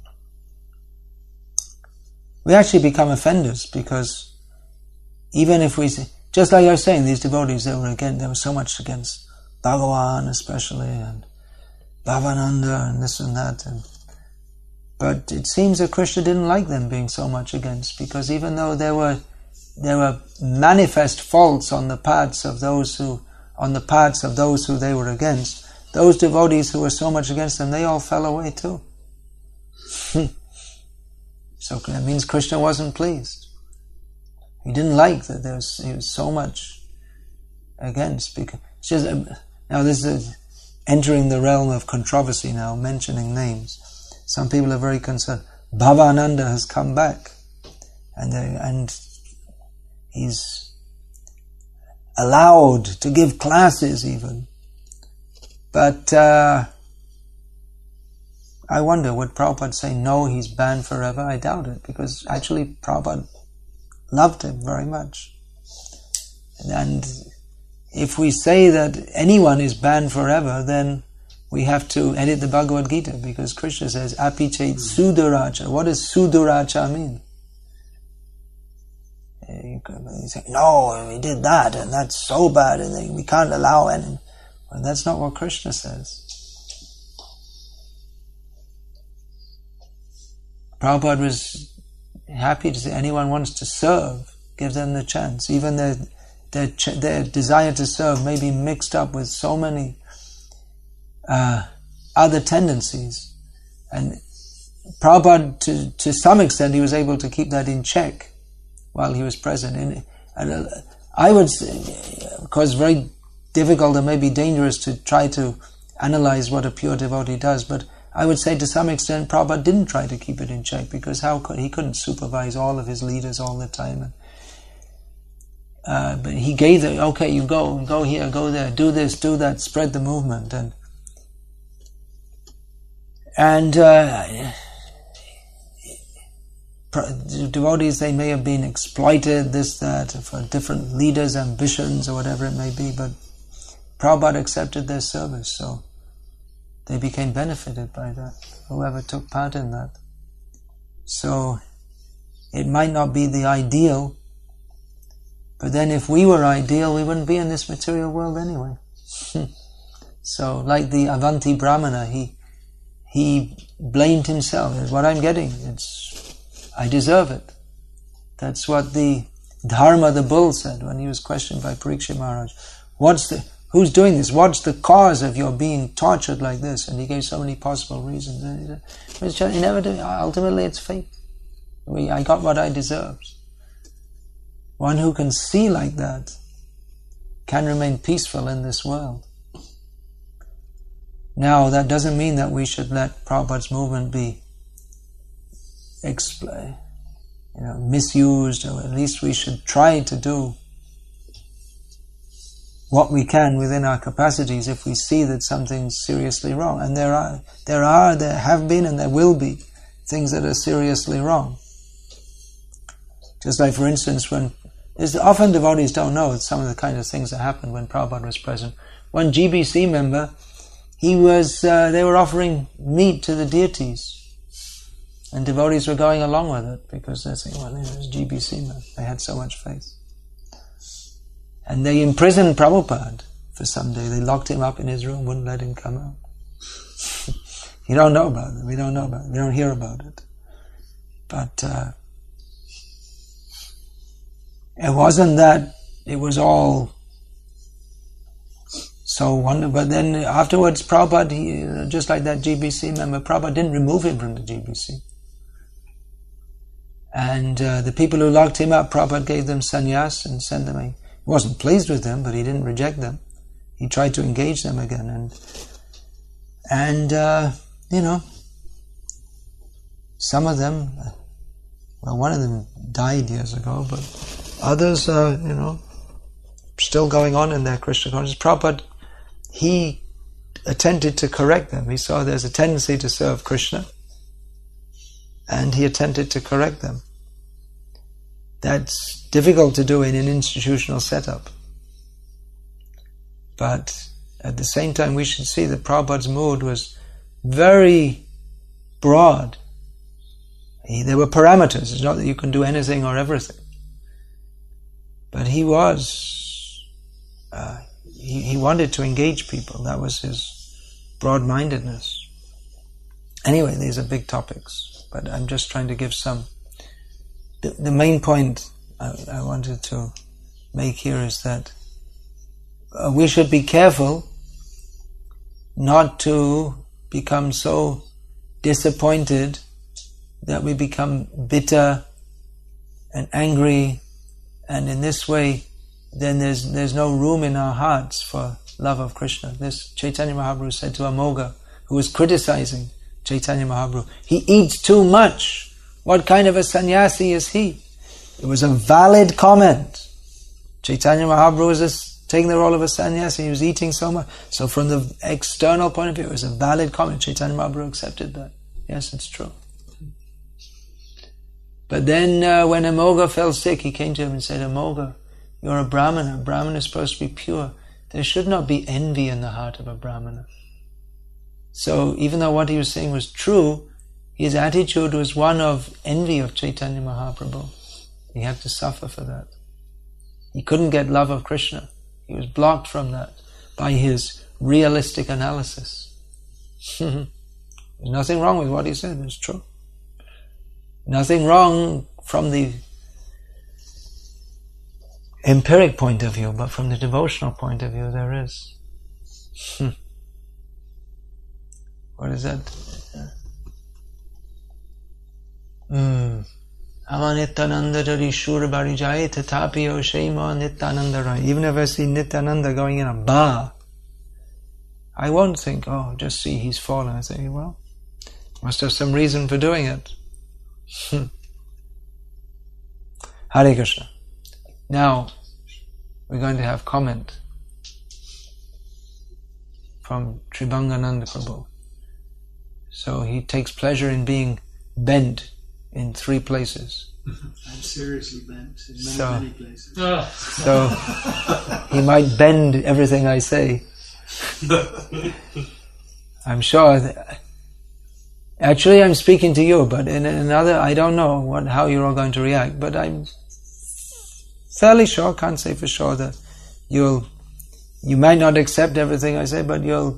S1: we actually become offenders, because even if we, just like I was saying, these devotees, they were again, there was so much against Bhagavan especially, and Bhavananda, and this and that, and but it seems that Krishna didn't like them being so much against, because even though there were there were manifest faults on the parts of those who on the parts of those who they were against, those devotees who were so much against them, they all fell away too. So that means Krishna wasn't pleased. He didn't like that there was, he was so much against. Because it's just, now this is entering the realm of controversy now, mentioning names. Some people are very concerned. Bhavananda has come back, and they, and he's allowed to give classes even. But uh, I wonder, would Prabhupada say, no, he's banned forever? I doubt it, because actually Prabhupada loved him very much. And if we say that anyone is banned forever, then we have to edit the Bhagavad Gita, because Krishna says, Apichet Sudaracha. What does Sudaracha mean? You say, no, we did that, and that's so bad, and we can't allow any. Well, that's not what Krishna says. Prabhupada was happy to say anyone wants to serve, give them the chance. Even their, their, their desire to serve may be mixed up with so many uh, other tendencies. And Prabhupada, to, to some extent, he was able to keep that in check while he was present. And, and uh, I would say, of course, very difficult and maybe dangerous to try to analyze what a pure devotee does, but I would say to some extent Prabhupada didn't try to keep it in check, because how could he couldn't supervise all of his leaders all the time. And, uh, but he gave the, okay, you go, go here, go there, do this, do that, spread the movement. And and uh, devotees, they may have been exploited, this, that, for different leaders' ambitions or whatever it may be, but Prabhupada accepted their service, so they became benefited by that, whoever took part in that. So it might not be the ideal, but then if we were ideal, we wouldn't be in this material world anyway. So like the Avanti Brahmana, he he blamed himself. It's what I'm getting. It's I deserve it. That's what the Dharma the bull said when he was questioned by Parikshit Maharaj. What's the Who's doing this? What's the cause of your being tortured like this? And he gave so many possible reasons. It's just, inevitably, ultimately, it's fate. We, I got what I deserved. One who can see like that can remain peaceful in this world. Now, that doesn't mean that we should let Prabhupada's movement be expl- you know, misused, or at least we should try to do what we can within our capacities if we see that something's seriously wrong. And there are, there are, there have been, and there will be things that are seriously wrong. Just like, for instance, when there's often devotees don't know some of the kind of things that happened when Prabhupada was present. One G B C member, he was, uh, they were offering meat to the deities, and devotees were going along with it because they're saying, well, it was G B C man. They had so much faith. And they imprisoned Prabhupada for some day. They locked him up in his room, wouldn't let him come out. You don't know about it. We don't know about it. We don't hear about it. But uh, it wasn't that it was all so wonderful. But then afterwards, Prabhupada, he, just like that G B C member, Prabhupada didn't remove him from the G B C. And uh, the people who locked him up, Prabhupada gave them sannyas and sent them a... He wasn't pleased with them, but he didn't reject them. He tried to engage them again. And, and uh, you know, some of them, well, one of them died years ago, but others are, you know, still going on in their Krishna consciousness. Prabhupada, he attempted to correct them. He saw there's a tendency to serve Krishna, and he attempted to correct them. That's difficult to do in an institutional setup. But at the same time, we should see that Prabhupada's mood was very broad. He, there were parameters. It's not that you can do anything or everything. But he was, uh, he, he wanted to engage people. That was his broad-mindedness. Anyway, these are big topics, but I'm just trying to give some. The, the main point I, I wanted to make here is that uh, we should be careful not to become so disappointed that we become bitter and angry, and in this way then there's there's no room in our hearts for love of Krishna. This Chaitanya Mahaprabhu said to Amoga, who was criticizing Chaitanya Mahaprabhu, he eats too much. What kind of a sannyasi is he? It was a valid comment. Chaitanya Mahaprabhu was just taking the role of a sannyasi. He was eating so much. So from the external point of view, it was a valid comment. Chaitanya Mahaprabhu accepted that. Yes, it's true. But then uh, when Amoga fell sick, he came to him and said, Amoga, you're a Brahmana. A Brahmana is supposed to be pure. There should not be envy in the heart of a Brahmana. So even though what he was saying was true, his attitude was one of envy of Chaitanya Mahaprabhu. He had to suffer for that. He couldn't get love of Krishna. He was blocked from that by his realistic analysis. There's nothing wrong with what he said, it's true. Nothing wrong from the empiric point of view, but from the devotional point of view there is. What is that? Mm. Amanityananda Shur Barijai Tatapiyo Shema Nityananda Rai. Even if I see Nityananda going in a bar, I won't think, oh, just see he's fallen. I say, well, must have some reason for doing it. Hare Krishna. Now, we're going to have comment from Tribangananda Prabhu. So he takes pleasure in being bent in three places.
S2: I'm seriously bent in many,
S1: so,
S2: many places.
S1: So he might bend everything I say. I'm sure that, actually I'm speaking to you, but in another, I don't know what how you're all going to react, but I'm fairly sure, can't say for sure, that you'll, you might not accept everything I say, but you'll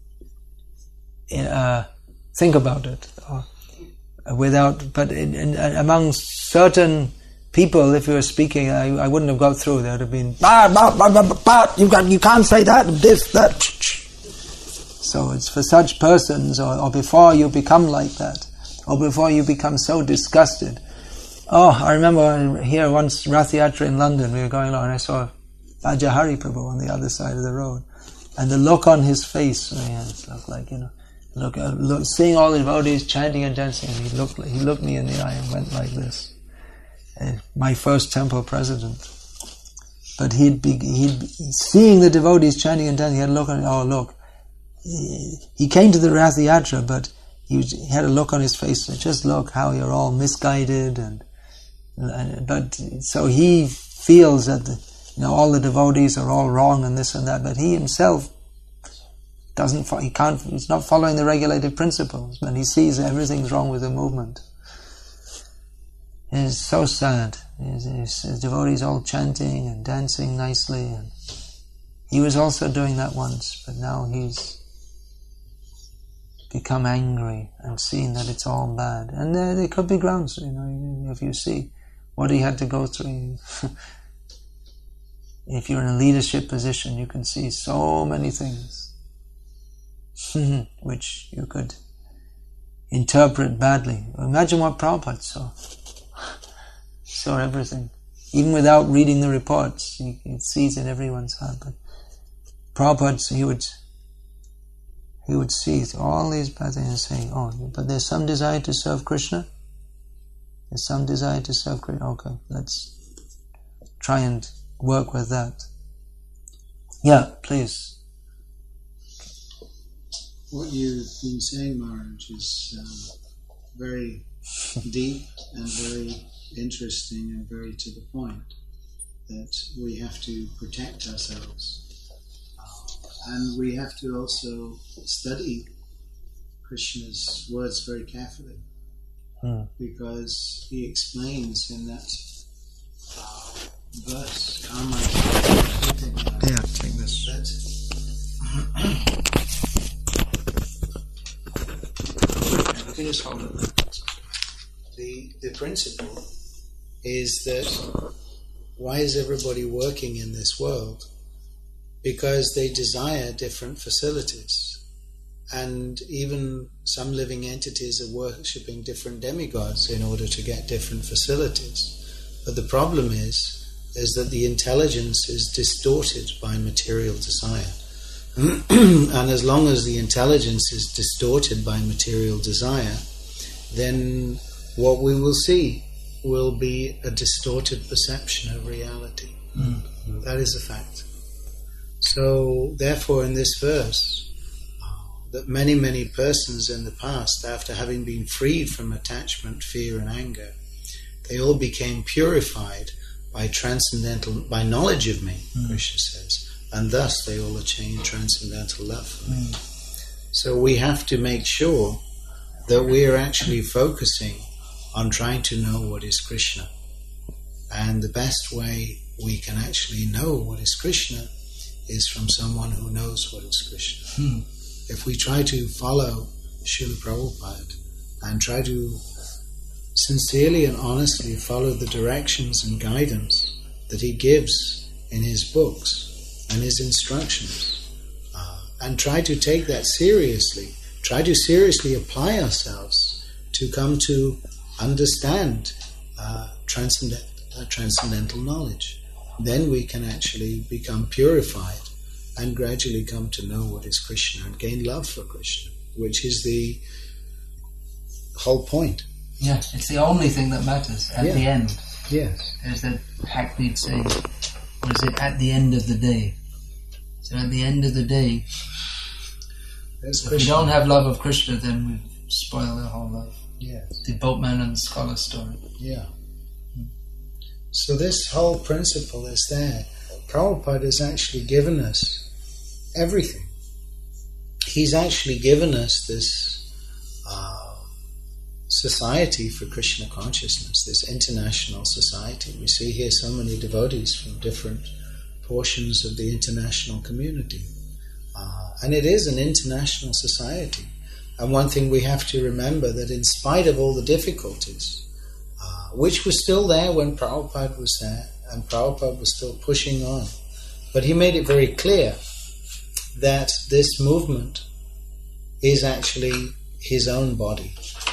S1: uh, think about it. Or, without, but in, in, among certain people, if you were speaking, I, I wouldn't have got through. There would have been, bah, bah, bah, bah, bah, you got, you can't say that, this, that. So it's for such persons, or, or before you become like that, or before you become so disgusted. Oh, I remember here once, Rath Yatra in London, we were going along, and I saw Bhajahari Prabhu on the other side of the road, and the look on his face, yeah, it looked like, you know, Look, uh, look, seeing all the devotees chanting and dancing, and he looked, he looked me in the eye and went like this. Uh, my first temple president. But he'd be, he'd be, seeing the devotees chanting and dancing, he had a look on, oh look. He, he came to the Rath Yatra, but he, was, he had a look on his face, just look how you're all misguided, and, and but, so he feels that, the, you know, all the devotees are all wrong and this and that, but he himself doesn't, he can't, he's not following the regulated principles, but he sees everything's wrong with the movement. It's so sad. His, his, his devotees all chanting and dancing nicely, and he was also doing that once, but now he's become angry and seen that it's all bad. And there, there could be grounds, you know, if you see what he had to go through. If you're in a leadership position, you can see so many things which you could interpret badly. Imagine what Prabhupada saw. Saw everything. Even without reading the reports, he, he sees in everyone's heart. But Prabhupada, he would he would see all these bad things and say, oh, but there's some desire to serve Krishna? There's some desire to serve Krishna? Okay, let's try and work with that. Yeah, please.
S2: what you've been saying, Maharaj, is um, very deep and very interesting and very to the point, that we have to protect ourselves. Uh, and we have to also study Krishna's words very carefully, hmm. because he explains in that uh, verse, Karma.
S1: Yeah, take this.
S2: You can just hold it. The, the principle is that why is everybody working in this world? Because they desire different facilities. And even some living entities are worshipping different demigods in order to get different facilities. But the problem is, is that the intelligence is distorted by material desire. And as long as the intelligence is distorted by material desire, then what we will see will be a distorted perception of reality. Mm-hmm. That is a fact. So, therefore, in this verse, that many, many persons in the past, after having been freed from attachment, fear and anger, they all became purified by transcendental, by knowledge of me, mm. Krishna says, and thus they all attained transcendental love for me. Mm. So we have to make sure that we are actually focusing on trying to know what is Krishna. And the best way we can actually know what is Krishna is from someone who knows what is Krishna. Mm. If we try to follow Srila Prabhupada and try to sincerely and honestly follow the directions and guidance that he gives in his books and his instructions, uh, and try to take that seriously, try to seriously apply ourselves to come to understand uh, transcendent, uh, transcendental knowledge, then we can actually become purified and gradually come to know what is Krishna and gain love for Krishna, which is the whole point.
S1: Yeah, it's the only thing that matters at
S2: yeah.
S1: the end.
S2: Yes.
S1: There's that hackneyed saying, what is it, at the end of the day. So at the end of the day,
S2: There's
S1: if
S2: Krishna.
S1: we don't have love of Krishna, then we've spoiled our whole life.
S2: Yes.
S1: The boatman and the scholar story.
S2: Yeah. Hmm. So this whole principle is there. Prabhupada has actually given us everything. He's actually given us this uh, society for Krishna consciousness, this international society. We see here so many devotees from different portions of the international community. Uh, and it is an international society. And one thing we have to remember, that in spite of all the difficulties, uh, which were still there when Prabhupada was there, and Prabhupada was still pushing on, but he made it very clear that this movement is actually his own body.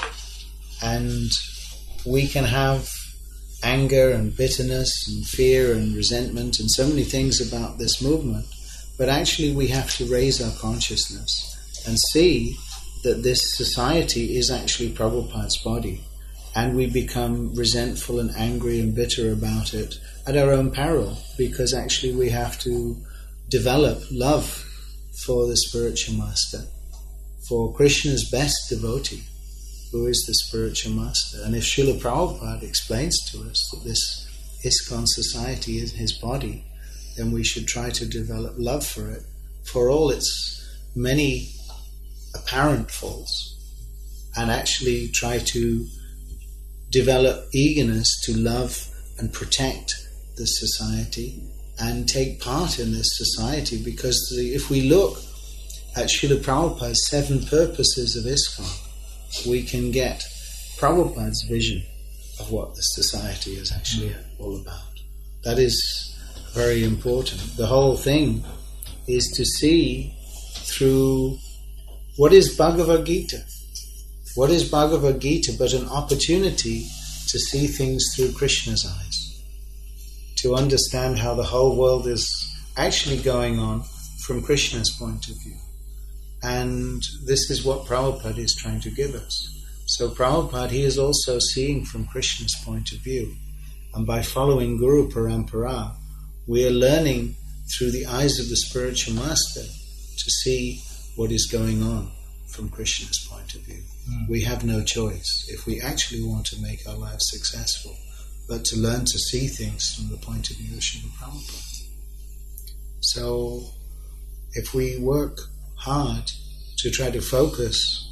S2: And we can have anger and bitterness and fear and resentment and so many things about this movement, but actually we have to raise our consciousness and see that this society is actually Prabhupada's body, and we become resentful and angry and bitter about it at our own peril, because actually we have to develop love for the spiritual master, for Krishna's best devotee, who is the spiritual master. And if Srila Prabhupada explains to us that this ISKCON society is his body, then we should try to develop love for it, for all its many apparent faults, and actually try to develop eagerness to love and protect the society and take part in this society, because the, if we look at Srila Prabhupada's seven purposes of ISKCON, we can get Prabhupada's vision of what the society is actually mm. all about. That is very important. The whole thing is to see through what is Bhagavad Gita. What is Bhagavad Gita but an opportunity to see things through Krishna's eyes, to understand how the whole world is actually going on from Krishna's point of view. And this is what Prabhupada is trying to give us. So Prabhupada, he is also seeing from Krishna's point of view. And by following Guru Parampara, we are learning through the eyes of the spiritual master to see what is going on. from Krishna's point of view.
S1: Mm.
S2: We have no choice if we actually want to make our lives successful, but to learn to see things from the point of view of Srila Prabhupada. So, if we work hard to try to focus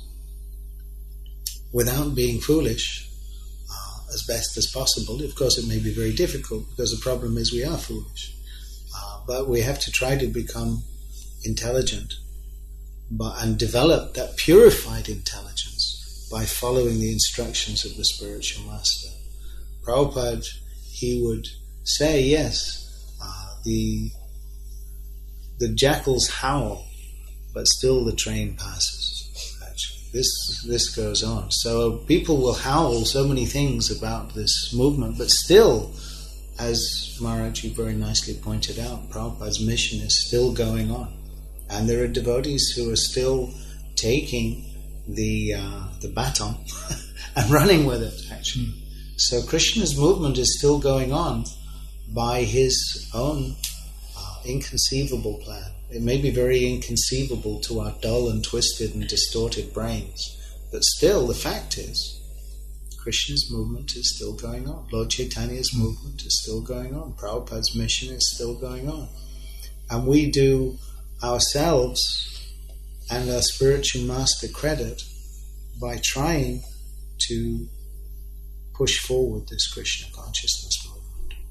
S2: without being foolish, uh, as best as possible, of course it may be very difficult because the problem is we are foolish. Uh, but we have to try to become intelligent but, and develop that purified intelligence by following the instructions of the spiritual master. Prabhupada, he would say, yes, uh, the the jackals howl, but still the train passes. Actually, this this goes on. So people will howl so many things about this movement, but still, as Maharaji very nicely pointed out, Prabhupada's mission is still going on, and there are devotees who are still taking the uh, the baton and running with it. Actually, mm. So Krishna's movement is still going on by his own inconceivable plan. It may be very inconceivable to our dull and twisted and distorted brains, but still the fact is Krishna's movement is still going on. Lord Chaitanya's mm. movement is still going on. Prabhupada's mission is still going on. And we do ourselves and our spiritual master credit by trying to push forward this Krishna consciousness movement.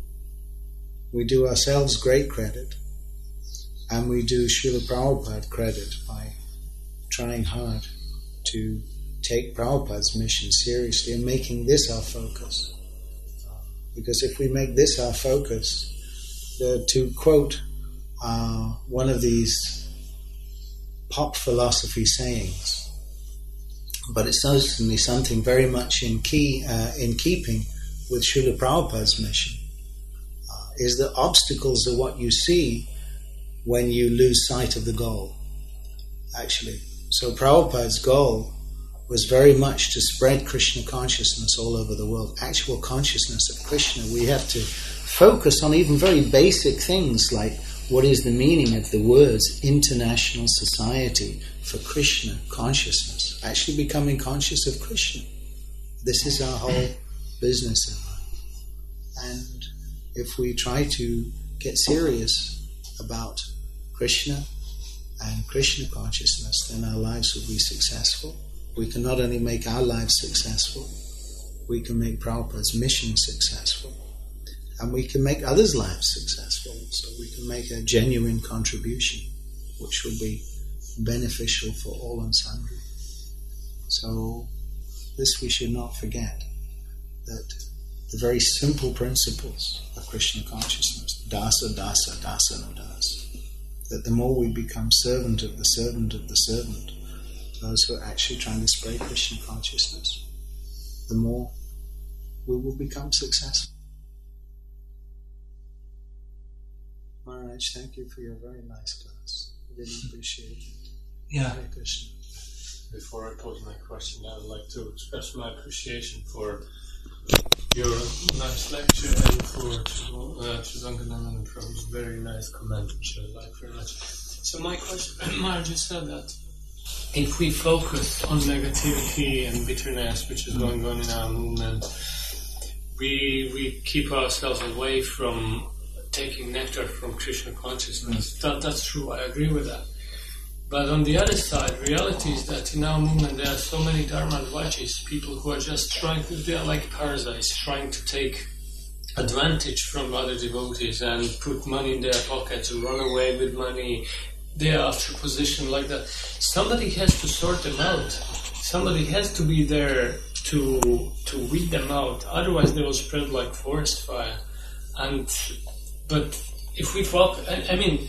S2: We do ourselves great credit, and we do Srila Prabhupada credit by trying hard to take Prabhupada's mission seriously and making this our focus. Because if we make this our focus, the, to quote uh, one of these pop philosophy sayings, but it's certainly something very much in key uh, in keeping with Srila Prabhupada's mission, is that obstacles are what you see when you lose sight of the goal, actually. So Prabhupada's goal was very much to spread Krishna consciousness all over the world, actual consciousness of Krishna. We have to focus on even very basic things like what is the meaning of the words International Society for Krishna Consciousness, actually becoming conscious of Krishna. This is our whole business in life. And if we try to get serious about Krishna and Krishna consciousness, then our lives will be successful. We can not only make our lives successful, we can make Prabhupada's mission successful, and we can make others' lives successful, so we can make a genuine contribution which will be beneficial for all and sundry. So this we should not forget, that the very simple principles of Krishna consciousness, dasa, dasa, dasa, no dasa, that the more we become servant of the servant of the servant, those who are actually trying to spread Krishna consciousness, the more we will become successful. Maharaj, thank you for your very nice class. I really appreciate it.
S1: Yeah.
S2: Hare Krishna.
S3: Before I pose my question, I would like to express my appreciation for your nice lecture and for uh, Chidangananda Prabhu's very nice comment, which I like very much. So my question, Maharaj said that if we focus on negativity and bitterness, which is going on in our movement, we we keep ourselves away from taking nectar from Krishna consciousness. That, that's true, I agree with that. But on the other side, reality is that in our movement there are so many Dharmadvajis, people who are just trying to, they are like parasites, trying to take advantage from other devotees and put money in their pockets, run away with money. They are after position like that. Somebody has to sort them out. Somebody has to be there to to weed them out. Otherwise they will spread like forest fire. And but if we focus, I, I mean,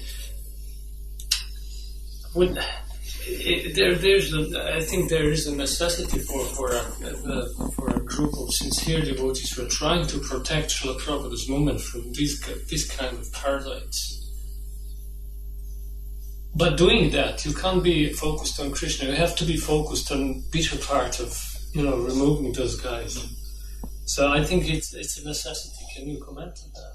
S3: When, it, there, there's a, I think there is a necessity for for a, a, for a group of sincere devotees who are trying to protect Srila Prabhupada's movement from these this kind of parasites. But doing that, you can't be focused on Krishna. You have to be focused on bitter part of, you know, removing those guys. So I think it's it's a necessity. Can you comment on that?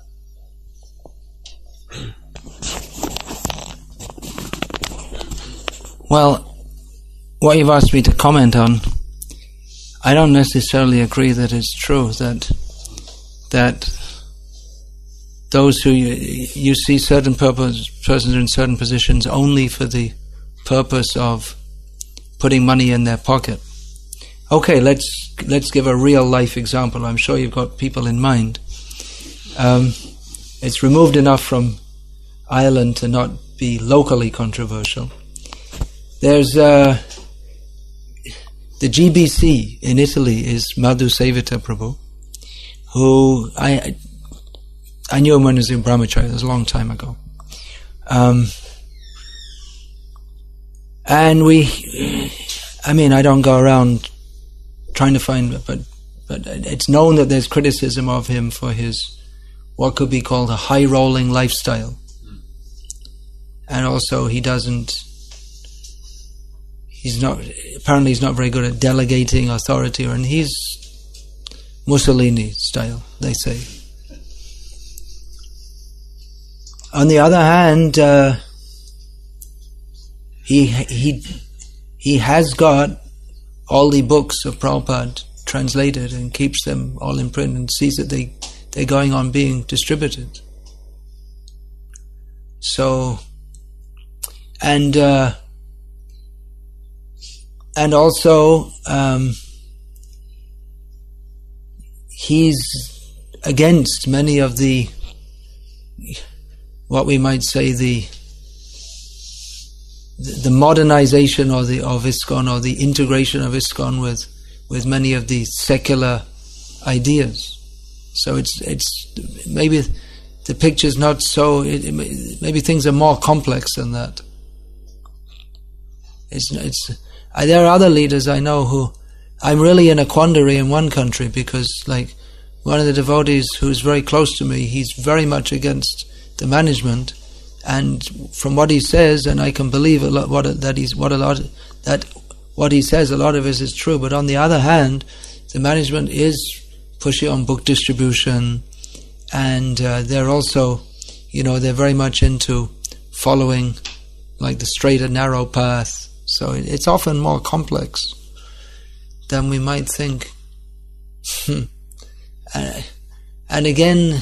S1: Well, what you've asked me to comment on, I don't necessarily agree that it's true that that those who you, you see certain purpose, persons in certain positions only for the purpose of putting money in their pocket. Okay, let's let's give a real life example. I'm sure you've got people in mind. Um, it's removed enough from Ireland to not be locally controversial. There's uh, the G B C in Italy is Madhu Sevita Prabhu, who I I knew him when he was in Brahmacharya. It was a long time ago. Um, and we, I mean, I don't go around trying to find, but but it's known that there's criticism of him for his what could be called a high-rolling lifestyle. And also he doesn't, he's not, apparently he's not very good at delegating authority, or, and he's Mussolini style, they say. On the other hand, uh, he he he has got all the books of Prabhupada translated and keeps them all in print and sees that they, they're going on being distributed. So, and uh, and also um, he's against many of the, what we might say, the the modernization or the of ISKCON, or the integration of ISKCON with with many of the secular ideas. So it's it's maybe the picture's not so. It, it, maybe things are more complex than that. It's it's. I, there are other leaders I know who I'm really in a quandary in one country, because like one of the devotees who's very close to me, he's very much against the management. And from what he says, and I can believe a lot what that he's what a lot that what he says, a lot of it is true. But on the other hand, the management is pushing on book distribution, and uh, they're also, you know, they're very much into following like the straight and narrow path. So it, it's often more complex than we might think. and, and again.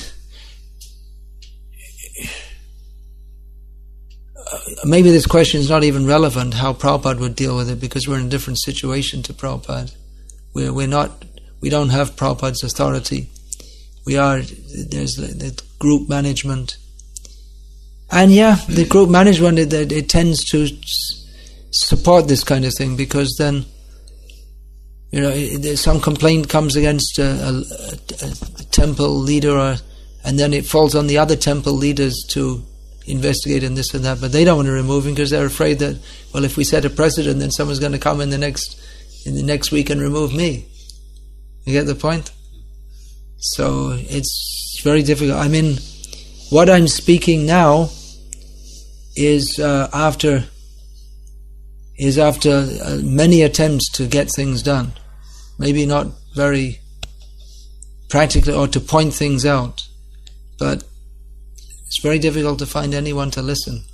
S1: Maybe this question is not even relevant, how Prabhupada would deal with it, because we're in a different situation to Prabhupada. We're, we're not, we don't have Prabhupada's authority. We are, there's the, the group management. And yeah, the group management, it, it, it tends to support this kind of thing, because then, you know, it, some complaint comes against a, a, a, a temple leader, or, and then it falls on the other temple leaders to investigate and this and that, but they don't want to remove him because they're afraid that, well, if we set a precedent, then someone's going to come in the next in the next week and remove me. You get the point? So it's very difficult. I mean, what I'm speaking now is uh, after is after uh, many attempts to get things done, maybe not very practically, or to point things out, but it's very difficult to find anyone to listen.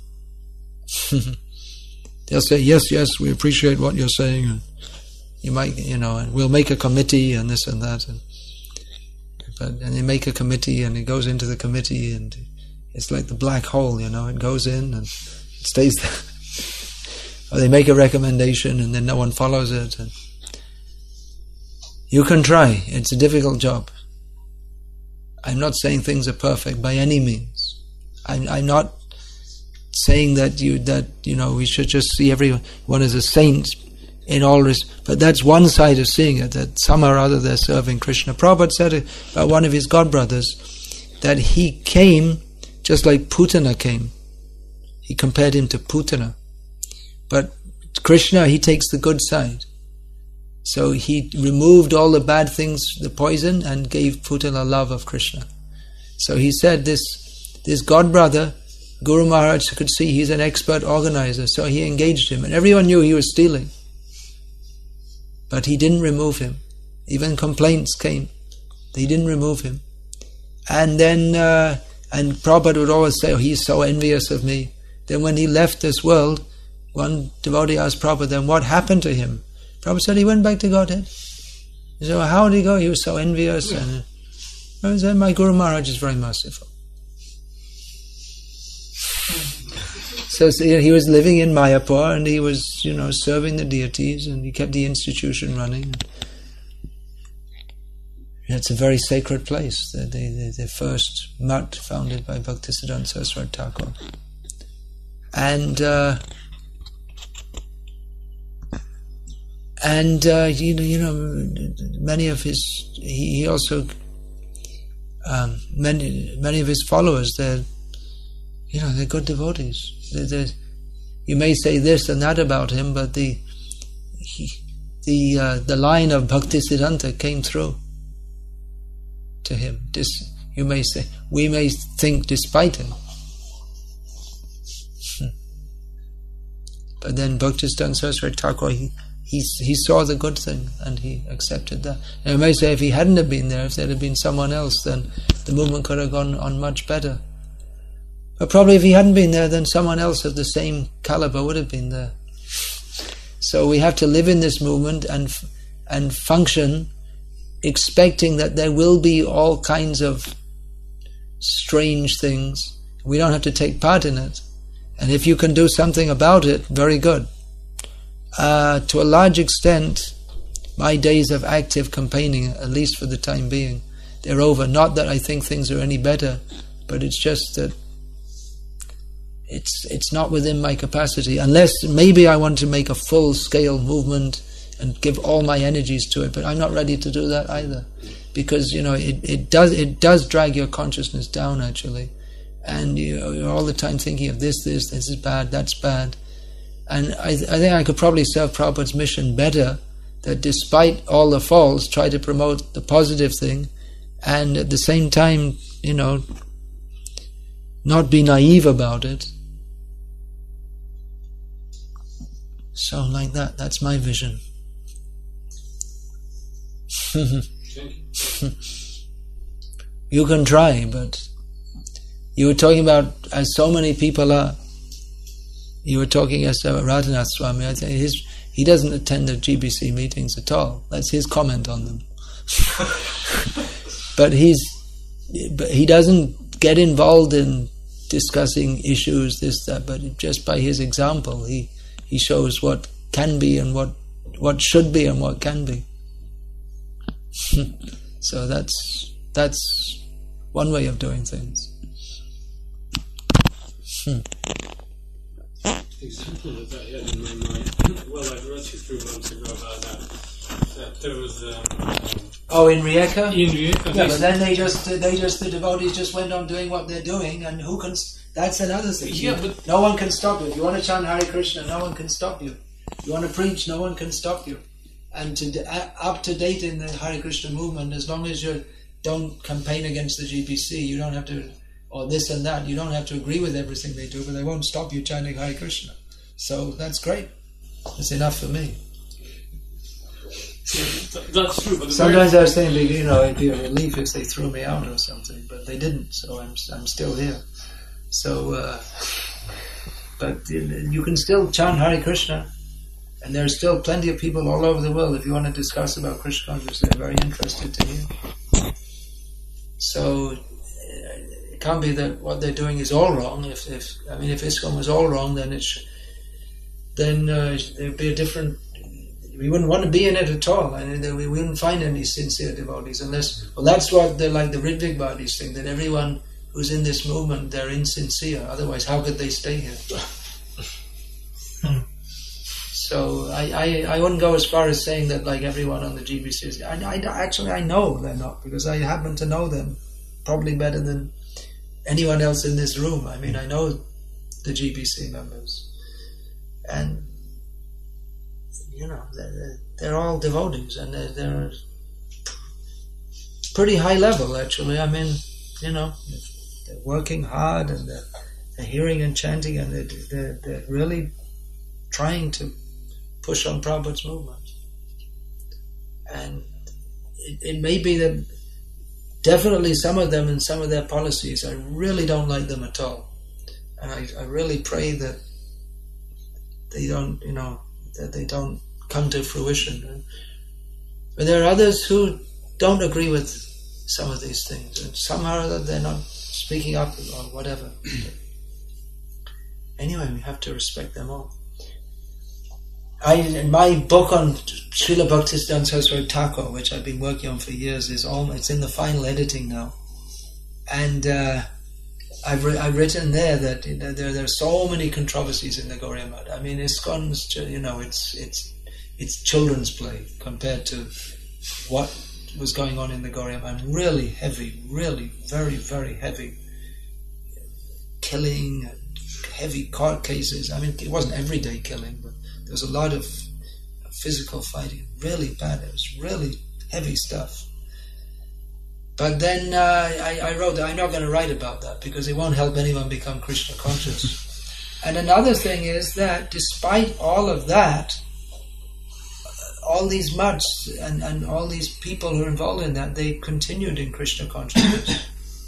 S1: They'll say, yes, yes, we appreciate what you're saying. And you might, you know, and we'll make a committee and this and that. And, but, and they make a committee and it goes into the committee and it's like the black hole, you know, it goes in and it stays there. Or they make a recommendation and then no one follows it. And you can try. It's a difficult job. I'm not saying things are perfect by any means. I'm, I'm not saying that you that you know we should just see everyone as a saint in all this, but that's one side of seeing it, that somehow or other they're serving Krishna. Prabhupada said about one of his godbrothers that he came just like Putana came. He compared him to Putana, but Krishna, he takes the good side. So he removed all the bad things, the poison, and gave Putana love of Krishna. So he said this. This godbrother, Guru Maharaj could see he's an expert organizer, so he engaged him, and everyone knew he was stealing. But he didn't remove him. Even complaints came. He didn't remove him. And then, uh, and Prabhupada would always say, oh, he's so envious of me. Then when he left this world, one devotee asked Prabhupada, then what happened to him? Prabhupada said he went back to Godhead. He said, well, how did he go? He was so envious. Yeah. And Prabhupada said, my Guru Maharaj is very merciful. So, so he was living in Mayapur and he was, you know, serving the deities and he kept the institution running. It's a very sacred place, the, the, the first mutt founded by Bhaktisiddhanta Saraswati Thakur. And uh, and uh, you know, you know, many of his he, he also um, many many of his followers, they're you know they're good devotees. They're, they're, you may say this and that about him, but the he, the uh, the line of Bhaktisiddhanta came through to him. This, you may say, we may think despite him. Hmm. But then Bhaktisiddhanta Saraswati Thakur, he, he, he saw the good thing and he accepted that. And I may say, if he hadn't have been there, if there had been someone else, then the movement could have gone on much better. But probably if he hadn't been there, then someone else of the same caliber would have been there. So we have to live in this movement and and function expecting that there will be all kinds of strange things. We don't have to take part in it. And if you can do something about it, very good. Uh, to a large extent, my days of active campaigning, at least for the time being, they're over. Not that I think things are any better, but it's just that it's it's not within my capacity. Unless maybe I want to make a full-scale movement and give all my energies to it, but I'm not ready to do that either, because you know it, it does it does drag your consciousness down actually, and you, you're all the time thinking of this, this, this is bad, that's bad, and I, I think I could probably serve Prabhupada's mission better, that despite all the faults, try to promote the positive thing, and at the same time, you know, not be naive about it. So like that, that's my vision. You can try, but you were talking about, as so many people are, you were talking as about Radhanath Swami. I think his, he doesn't attend the G B C meetings at all. That's his comment on them. But he's, but he doesn't get involved in discussing issues, this, that, but just by his example, he, he shows what can be and what, what should be and what can be. So that's that's one way of doing things. Hmm.
S3: Example of that, yeah, in my mind. Well, I wrote you through months ago about that. That there was. Um, um,
S1: oh, in Rijeka.
S3: In Rijeka.
S1: Yeah, but then they just they just the devotees just went on doing what they're doing, and who can? That's another thing.
S3: Yeah, but
S1: no one can stop you. If you want to chant Hare Krishna, no one can stop you. If you want to preach, no one can stop you. And to uh, up to date in the Hare Krishna movement, as long as you don't campaign against the G B C, you don't have to, or this and that, you don't have to agree with everything they do, but they won't stop you chanting Hare Krishna. So that's great. It's enough for me.
S3: That's true. But
S1: sometimes I was thinking, you know, it'd be a relief if they threw me out or something, but they didn't. So I'm I'm still here. So, uh, but you can still chant Hare Krishna. And there are still plenty of people all over the world, if you want to discuss about Krishna consciousness, they're very interested to hear. So it can't be that what they're doing is all wrong. If, if I mean, if ISKCON was all wrong, then it's then uh, there'd be a different. We wouldn't want to be in it at all. I mean, we wouldn't find any sincere devotees unless. Well, that's what they're like the Ritwik Bhadis thing. That everyone who's in this movement, they're insincere. Otherwise, how could they stay here? So I, I, I wouldn't go as far as saying that like everyone on the G B C is. I, I, actually, I know they're not, because I happen to know them probably better than anyone else in this room. I mean, I know the G B C members. And, you know, they're, they're all devotees, and they're, they're pretty high level, actually. I mean, you know, they're working hard, and they're, they're hearing and chanting, and they're, they're, they're really trying to push on Prabhupada's movement. And it, it may be that definitely some of them and some of their policies, I really don't like them at all. And I, I really pray that they don't, you know, that they don't come to fruition. But there are others who don't agree with some of these things, and somehow or other they're not speaking up or whatever. Anyway, we have to respect them all. I, in my book on Srila Bhaktisiddhanta Saraswati Thakur, which I've been working on for years, is all, it's in the final editing now. And uh, I've, re- I've written there that, you know, there there are so many controversies in the Gaudiya Math. I mean, ISKCON's, you know, it's it's it's children's play compared to what was going on in the Gaudiya Math. Really heavy, really very very heavy killing, heavy court cases. I mean, it wasn't everyday killing, but there was a lot of physical fighting. Really bad. It was really heavy stuff. But then uh, I, I wrote that I'm not going to write about that because it won't help anyone become Krishna conscious. And another thing is that despite all of that, all these mutts and, and all these people who are involved in that, they continued in Krishna consciousness.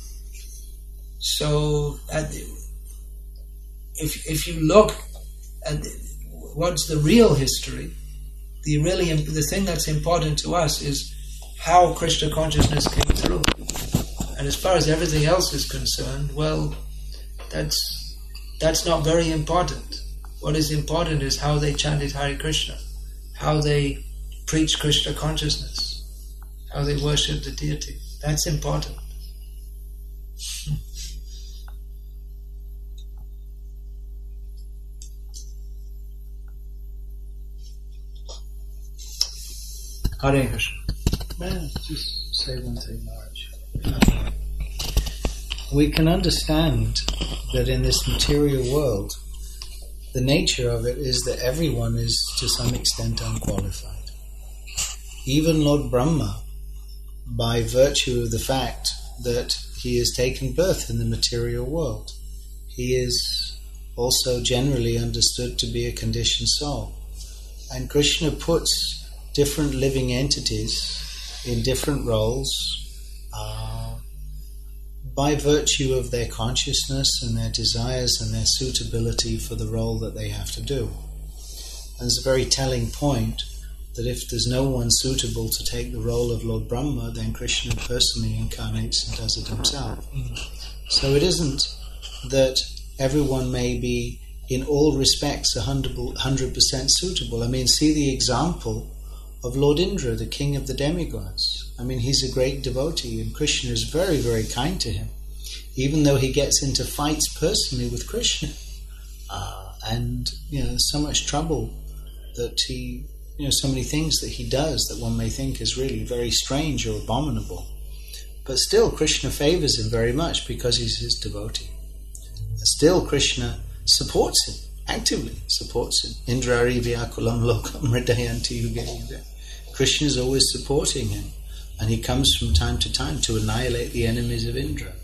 S1: So at the, if if you look at the, what's the real history, the really the thing that's important to us is how Krishna consciousness came through. And as far as everything else is concerned, well, that's that's not very important. What is important is how they chanted Hare Krishna, how they preached Krishna consciousness, how they worshipped the deity. That's important. Hare Krishna.
S2: Well, just say one thing, Maharaj. We can understand that in this material world, the nature of it is that everyone is to some extent unqualified. Even Lord Brahma, by virtue of the fact that he has taken birth in the material world, he is also generally understood to be a conditioned soul. And Krishna puts different living entities in different roles uh, by virtue of their consciousness and their desires and their suitability for the role that they have to do. And it's a very telling point that if there's no one suitable to take the role of Lord Brahma, then Krishna personally incarnates and does it himself. So it isn't that everyone may be in all respects one hundred percent suitable. I mean, see the example of Lord Indra, the king of the demigods. I mean, he's a great devotee, and Krishna is very, very kind to him, even though he gets into fights personally with Krishna. Uh, and, you know, so much trouble that he, you know, so many things that he does that one may think is really very strange or abominable. But still, Krishna favors him very much because he's his devotee. And still, Krishna supports him, actively supports him. Indra Arivyakulam Lokam Hridayanti Yuge Yuge. Krishna is always supporting him, and he comes from time to time to annihilate the enemies of Indra.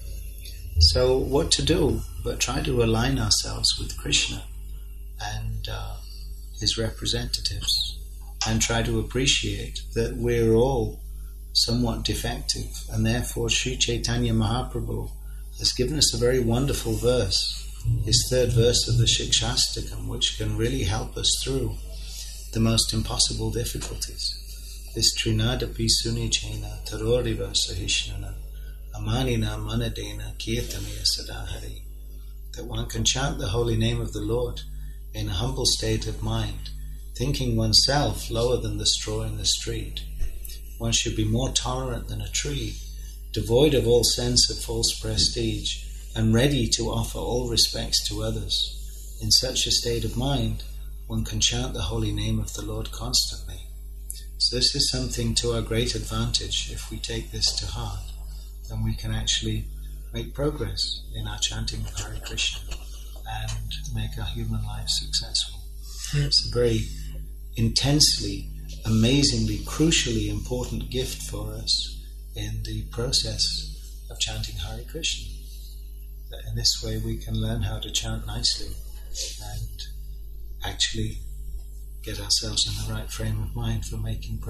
S2: So what to do but try to align ourselves with Krishna and uh, his representatives, and try to appreciate that we're all somewhat defective, and therefore Sri Chaitanya Mahaprabhu has given us a very wonderful verse, his third verse of the Shikshastakam, which can really help us through the most impossible difficulties. This Trinadapi Sunichena Taroriva Sahishnana Amanina Manadena Kirtanaya Sadahari. That one can chant the holy name of the Lord in a humble state of mind, thinking oneself lower than the straw in the street. One should be more tolerant than a tree, devoid of all sense of false prestige, and ready to offer all respects to others. In such a state of mind, one can chant the holy name of the Lord constantly. So this is something to our great advantage. If we take this to heart, then we can actually make progress in our chanting of Hare Krishna and make our human life successful. It's a very intensely, amazingly, crucially important gift for us in the process of chanting Hare Krishna. That in this way we can learn how to chant nicely and actually get ourselves in the right frame of mind for making progress.